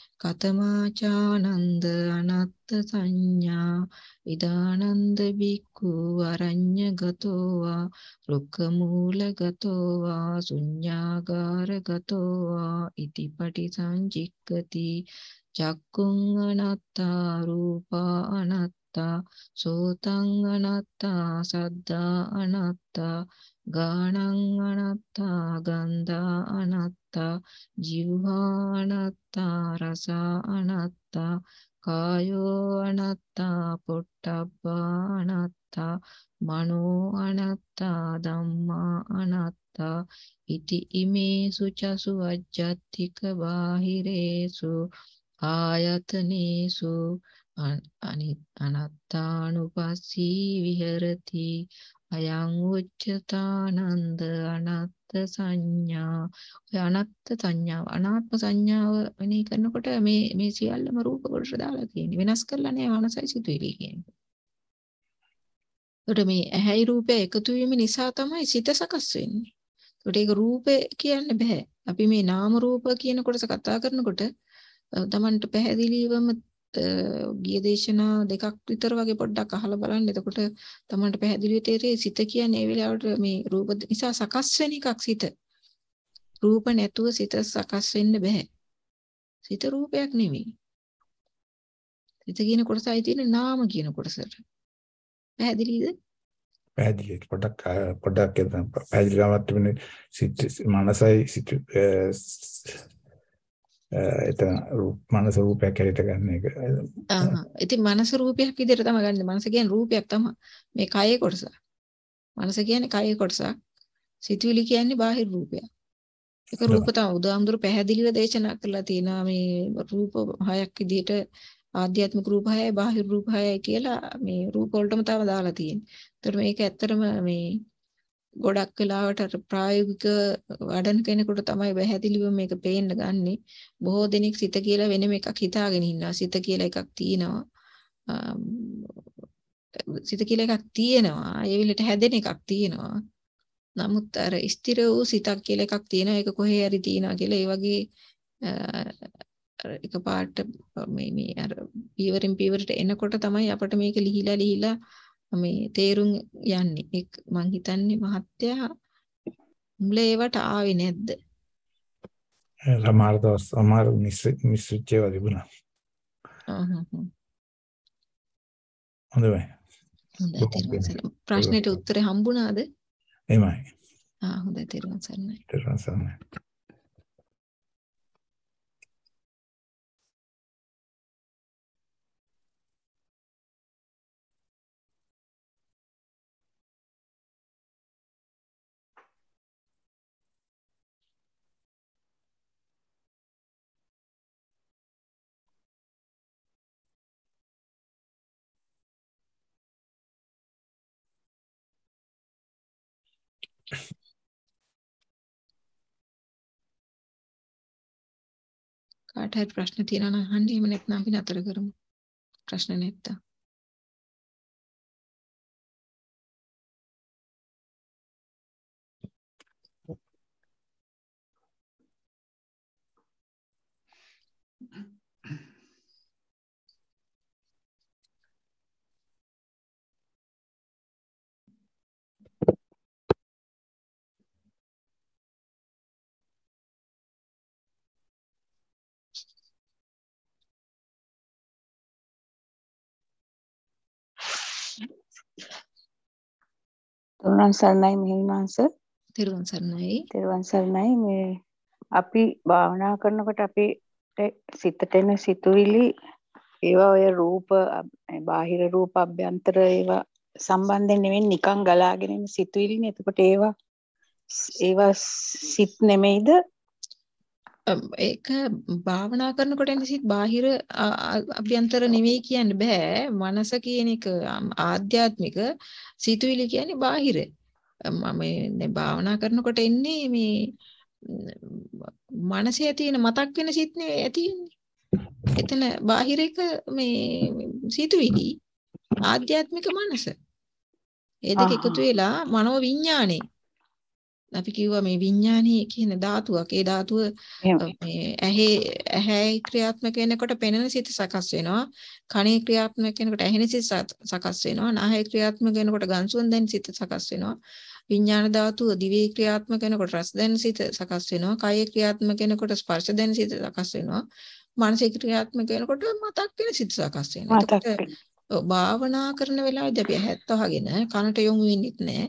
[SPEAKER 1] කතමාචානන්ද අනත්ත් සංඥා ඉදානන්ද බික්ඛු අරඤ්‍ය ගතෝ වා රුක්ඛ මූල ගතෝ වා ශුඤ්ඤාගාර ගතෝ වා ඉතිපටි සංචික්කති චක්කුං අනත්තා රූපා අනත්තා සෝතං අනත්තා සද්දා අනත්තා ගානං අනත්තා ගන්ධා අනත්තා ජීවහා අනත්තා රස අනත්තා කායෝ අනත්තා පොට්ටබ්බා අනත්තා මනෝ අනත්තා ධම්මා අනත්තා ඉති ඉමේසු චසු අජ්ජත්තික බාහිරේසු ආයතනේසු අනත්තානුපස්සී විහෙරති අයං උච්චතානන්ද අනත්ත් සංඥා. ඔය අනත්ත් සංඥාව අනාත්ම සංඥාව වෙනී කරනකොට මේ මේ සියල්ලම රූප කොටට දාලා තියෙන්නේ. වෙනස් කරලා නෑ මනසයි සිතුවිලි කියන්නේ. ඒකට මේ ඇහැයි රූපය එකතු වීම නිසා තමයි සිත සකස් වෙන්නේ. ඒකට ඒක රූපේ කියන්න බෑ. අපි මේ නාම රූප කියන කොටස කතා කරනකොට තමන්ට පැහැදිලිවම ගිය දේශනා දෙකක් විතර වගේ පොඩ්ඩක් අහලා බලන්න. එතකොට තමන්ට පැහැදිලිව තේරෙයි සිත කියන්නේ ඒ වෙලාවට මේ රූප නිසා සකස් වෙන එකක් සිත. රූප නැතුව සිත සකස් වෙන්න බෑ. සිත රූපයක් නෙවෙයි. සිත කියන කොටසයි තියෙන නාම කියන කොටසට. පැහැදිලිද?
[SPEAKER 4] පැහැදිලි. පොඩක් පොඩක් පැහැදිලිවමත් වෙන්නේ සිත මනසයි සිත එතන මනස රූපයක් හැටියට ගන්න එක.
[SPEAKER 1] ආහ්. ඉතින් මනස රූපයක් විදිහට තමයි ගන්න. මනස කියන්නේ රූපයක් තමයි. මේ කයේ කොටස. මනස කියන්නේ කයේ කොටසක්. සිතුවිලි කියන්නේ බාහිර රූපයක්. ඒක රූප තමයි. උදාහරණ පැහැදිලිව දේශනා කරලා තියෙනවා මේ රූප හයක් විදිහට ආධ්‍යාත්මික රූප හයයි බාහිර රූප හයයි කියලා මේ රූප වලටම තව දාලා තියෙනවා. ඒතර මේක ඇත්තටම මේ ගොඩක් වෙලාවට ප්‍රායෝගික වඩන කෙනෙකුට තමයි පැහැදිලිව මේක පේන්න ගන්නෙ. බොහෝ දෙනෙක් සිත කියලා වෙනම එකක් හිතාගෙන ඉන්නවා. සිත කියලා එකක් තියෙනවා. සිත කියලා එකක් තියෙනවා. ඒ විලට හැදෙන එකක් තියෙනවා. නමුත් අර ස්ථිර වූ සිතක් කියලා එකක් තියෙනවා. ඒක කොහේ හරි තියෙනවා කියලා ඒ වගේ එකපාරට මේ මේ අර පීවරින් පීවරට එනකොට තමයි අපිට මේක ලිහිලා ලිහිලා මේ තේරුම් යන්නේ. ඒක මං හිතන්නේ මහත්තයා මුල ඒවට ආවේ නැද්ද?
[SPEAKER 4] සමහර දවස් සමහර මිස්විච් ඒවා තිබුණා.
[SPEAKER 1] හ්ම් හ්ම්.
[SPEAKER 4] හොඳයි.
[SPEAKER 1] හොඳයි. ප්‍රශ්නෙට උත්තරේ හම්බුණාද?
[SPEAKER 4] එමයි.
[SPEAKER 1] ආ හොඳයි. තේරුම් ගන්නයි.
[SPEAKER 4] තේරුම් ගන්නයි.
[SPEAKER 1] කාට හරි ප්‍රශ්න තියෙනවා නම් අහන්න. එහෙම නැත්නම් අපි නතර කරමු. ප්‍රශ්න නැත්තම්.
[SPEAKER 5] තෙරුවන් සරණයි මෙහෙණිවංශ.
[SPEAKER 1] තෙරුවන් සරණයි.
[SPEAKER 5] තෙරුවන් සරණයි. මේ අපි භාවනා කරනකොට අපිට සිතට එන සිතුවිලි ඒවා ඔය රූප බාහිර රූප අභ්‍යන්තර ඒවා සම්බන්ධයෙන් නෙවෙයි නිකන් ගලාගෙන එන සිතුවිලිනේ. එතකොට ඒවා ඒවා සිත් නෙමෙයිද?
[SPEAKER 1] ඒක භාවනා කරනකොට එන සිත් බාහිර අභ්‍යන්තර නෙවෙයි කියන්න බෑ. මනස කියන එක ආධ්‍යාත්මික, සිතුවිලි කියන්නේ බාහිර. මම මේ භාවනා කරනකොට එන්නේ මේ මනසේ තියෙන මතක් වෙන සිත් නෙවෙයි ඇතින්නේ. එතන බාහිර එක මේ සිතුවිලි, ආධ්‍යාත්මික මනස. ඒ දෙක එකතු වෙලා මනෝ විඥානේ. අපි කිව්වා මේ විඥානීය කියන ධාතුවක්. ඒ ධාතුව මේ ඇහි ඇහැයි ක්‍රියාත්මක වෙනකොට පෙනෙන සිත සකස් වෙනවා. කනේ ක්‍රියාත්මක වෙනකොට ඇහෙන සිත සකස් වෙනවා. නාහය ක්‍රියාත්මක වෙනකොට ගන්සුන් දැනෙන සිත සකස් වෙනවා. විඥාන ධාතුව දිවේ ක්‍රියාත්මක වෙනකොට රස දැනෙන සිත සකස් වෙනවා. කයේ ක්‍රියාත්මක වෙනකොට ස්පර්ශ දැනෙන සිත සකස් වෙනවා. මානසික ක්‍රියාත්මක වෙනකොට මතක් වෙන සිත සකස් වෙනවා. එතකොට භාවනා කරන වෙලාවේදී අපි ඇහත් වහගෙන කනට යොමු වෙන්නෙත් නැහැ.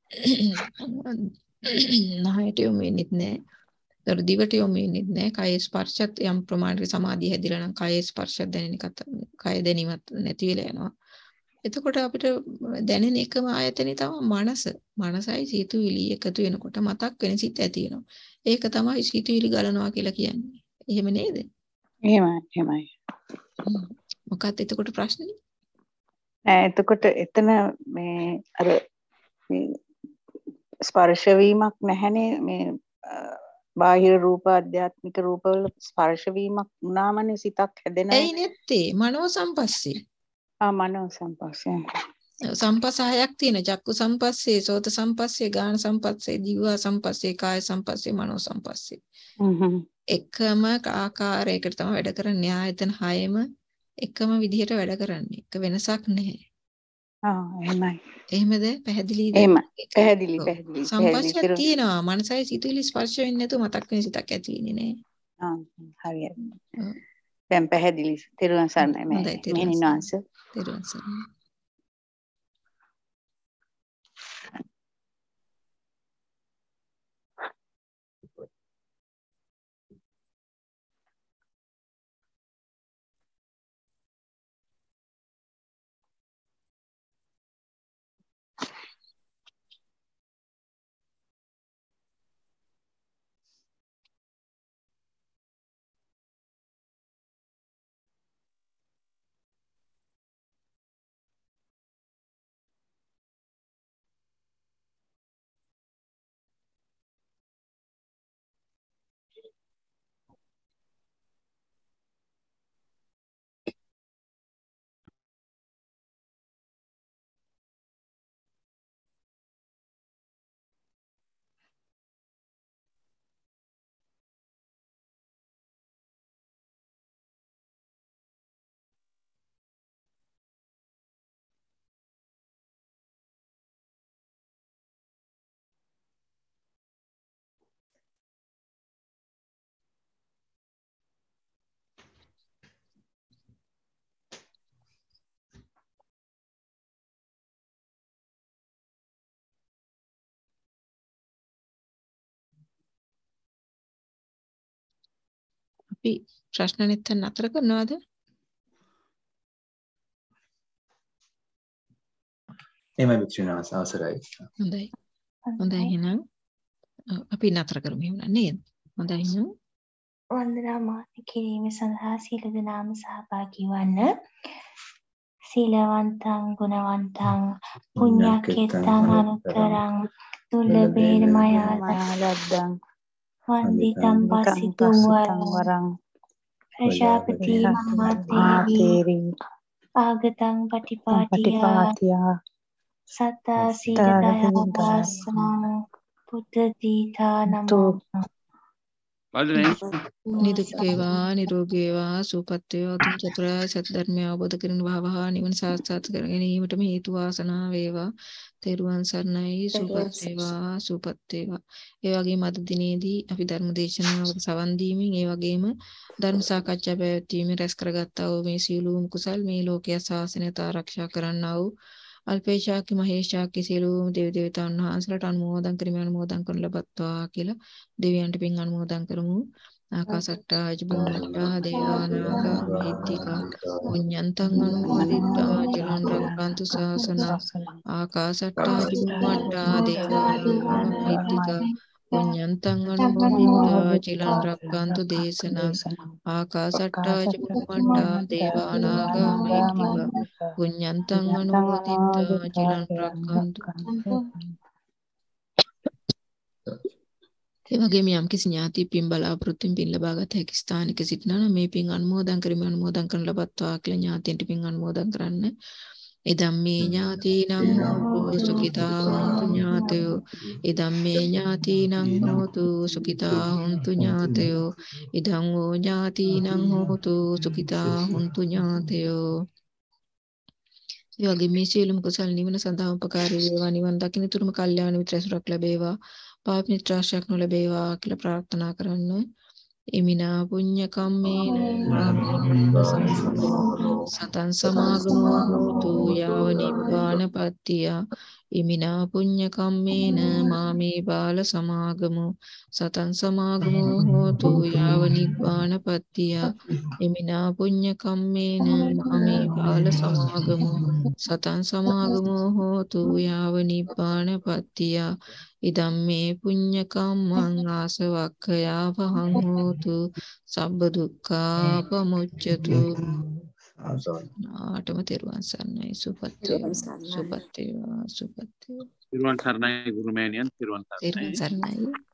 [SPEAKER 1] නහයට යොමු වෙන්නෙත් නැහැ. ඒතර දිවට යොමු වෙන්නෙත් නැහැ. කයේ ස්පර්ශත් යම් ප්‍රමාණයක සමාධිය හැදිලා නම් කයේ ස්පර්ශයක් දැනෙන එකත් කය දැනීමත් නැති වෙලා යනවා. එතකොට අපිට දැනෙන එකම ආයතනේ තමයි මනස. මනසයි සිතුවිලි එකතු වෙනකොට මතක් වෙන සිත් ඇති වෙනවා. ඒක තමයි සිතුවිලි ගලනවා කියලා කියන්නේ. එහෙම නේද?
[SPEAKER 5] එහෙමයි එහෙමයි.
[SPEAKER 1] මොකක්ද එතකොට ප්‍රශ්නේ?
[SPEAKER 5] එතකොට එතන මේ අර මේ ස්පර්ශ වීමක් නැහැනේ මේ බාහිර රූප ආධ්‍යාත්මික රූපවල ස්පර්ශ වීමක් වුණාමනේ සිතක් හැදෙනවා.
[SPEAKER 1] ඇයි නැත්තේ? මනෝ සම්පස්සේ.
[SPEAKER 5] ආ මනෝ සම්පස්සේ.
[SPEAKER 1] සම්පස් හයක් තියෙන. චක්කු සම්පස්සේ, සෝත සම්පස්සේ, ගාන සම්පස්සේ, දිව්වා සම්පස්සේ, කාය සම්පස්සේ, මනෝ සම්පස්සේ. එකම ආකාරයකට තමයි වැඩ කරන්නේ. ආයතන හයම එකම විදිහට වැඩ කරන්නේ. එක වෙනසක් නැහැ.
[SPEAKER 5] ආ එහෙමයි.
[SPEAKER 1] එහෙමද? පැහැදිලිද?
[SPEAKER 5] එහෙමයි. පැහැදිලි පැහැදිලි.
[SPEAKER 1] සම්පස්යක් තියෙනවා. මනසයි සිතුවිලි ස්පර්ශ වෙන්නේ නැතුව මතක් වෙන සිතක් ඇති වෙන්නේ නැහැ.
[SPEAKER 5] ආ හරියට. දැන් පැහැදිලි. තෙරුවන් සරණයි මේ මෙහෙණිවංශ.
[SPEAKER 1] තෙරුවන් සරණයි. අපි ප්‍රශ්න නැත්නම් නතර කරනවද?
[SPEAKER 3] එහෙමයි වික්ෂණාස අවසරයි.
[SPEAKER 1] හොඳයි. හොඳයි එහෙනම් අපි නතර කරමු එහෙනම් නේද? හොඳයි එහෙනම්
[SPEAKER 2] වන්දනා මාන කිරීම සඳහා සීල දනාම සහභාගී වන්න. සීලවන්තං ගුණවන්තං පුඤ්ඤක්ඛෙත්තං අනුත්තරං දුර්ලභේන මයා ලද්දං වන්දිතං පස්සිතුං වරං ප්‍රජාපති මහතේරි ආගතං පටිපාටියා සත්තා සීල දයාවාසං පුත්‍ර දීතා නමෝ
[SPEAKER 1] නිදුක් වේවා නිරෝගී වේවා සුවපත් වේවා උතුම් චතුරාර්ය සත්‍ය ධර්මය අවබෝධ කරගෙන වහවහ නිවන සාක්ෂාත් කර ගැනීමටම හේතු වාසනා වේවා. තෙරුවන් සරණයි. සුවපත් වේවා සුවපත් වේවා. ඒ වගේම අද දිනේදී අපි ධර්ම දේශනාවකට සවන් දීමෙන් ඒ වගේම ධර්ම සාකච්ඡා පැවැත්වීමෙන් රැස් කරගත්තා වූ මේ සියලුම කුසල් මේ ලෝකයේ ශාසනයත ආරක්ෂා කරන්නා වූ අල්පේශාක්‍ය මහේශාක්‍ය සියලුම දේව දේවතාවුන් වහන්සේලාට අනුමෝදන් කරමි අනුමෝදන් කරනු ලබත්වා කියලා දෙවියන්ට පින් අනුමෝදන් කරමු. ආකාසට්ටා චුම්මට්ටා දේවානාගා මහිත්‍තිකා පුඤ්ඤන්තං අනුමෝදිත්වා චිරන් රැක්කන්තු ශාසනං. ආකාසට්ටා චුම්මට්ටා දේවානාගා මහිත්‍තිකා පුඤ්ඤන්තං අනුමෝදිත්වා චිරන් රැක්කන්තු දේශනං. ආකාසට්ටා චුම්මට්ටා දේවානාගා මහිත්‍තිකා පුඤ්ඤන්තං අනුමෝදිත්වා චිරන් රැක්කන්තු. ඒ වගේම යම් කිසි ඥාති පින් බලාපොරොත්තුෙන් පින් ලබාගත හැකි ස්ථානික සිටිනා නම් මේ පින් අනුමෝදන් කරමි අනුමෝදන් කරන ලබත්වා කියලා ඥාතින්ට පින් අනුමෝදන් කරන්න. ඉදම්මේ ඥාතිනං හෝතු සුඛිතා හොන්තු ඥාතයෝ. ඉදම්මේ ඥාතිනං හෝතු සුඛිතා හොන්තු ඥාතයෝ. ඉදං වූ ඥාතිනං හෝතු සුඛිතා හොන්තු ඥාතයෝ. ඒ වගේ මේ සියලුම කුසල නිවන සඳහා උපකාරී වේවා. නිවන් දකින්න තුරුම කල්යාණ මිත්‍ර ඇසුරක් ලැබේවා. පාප මිත්‍රාශ්‍රයක් නොලැබේවා කියලා ප්‍රාර්ථනා කරන්න. ඉමිනා පුඤ්ඤ කම්මේන සතං සමාගමෝ හෝතු යාව නිබ්බානපත්තිය. ඉමිනා පුඤ්ඤ කම්මේන මාමේ බාල සමාගමෝ සතං සමාගමෝ හෝතු යාව නිබ්බානපත්තිය. ඉමිනා පුඤ්ඤ කම්මේන මාමේ බාල සමාගමෝ සතං සමාගමෝ හෝතු යාව නිබ්බානපත්තිය. ඉදම්මේ පුඤ්ඤ කම්මං ආසවක්ඛයා වහං හෝතු සබ්බ දුක්ඛා පමුච්ඡතු. ආටම තෙරුවන් සරණයි. සුපත් සුපත් සුපත්.
[SPEAKER 6] තිරුවන් සරණයි ගුරුමෑණියන්. තිරුවන් සරණයි.
[SPEAKER 1] තෙරුවන් සරණයි.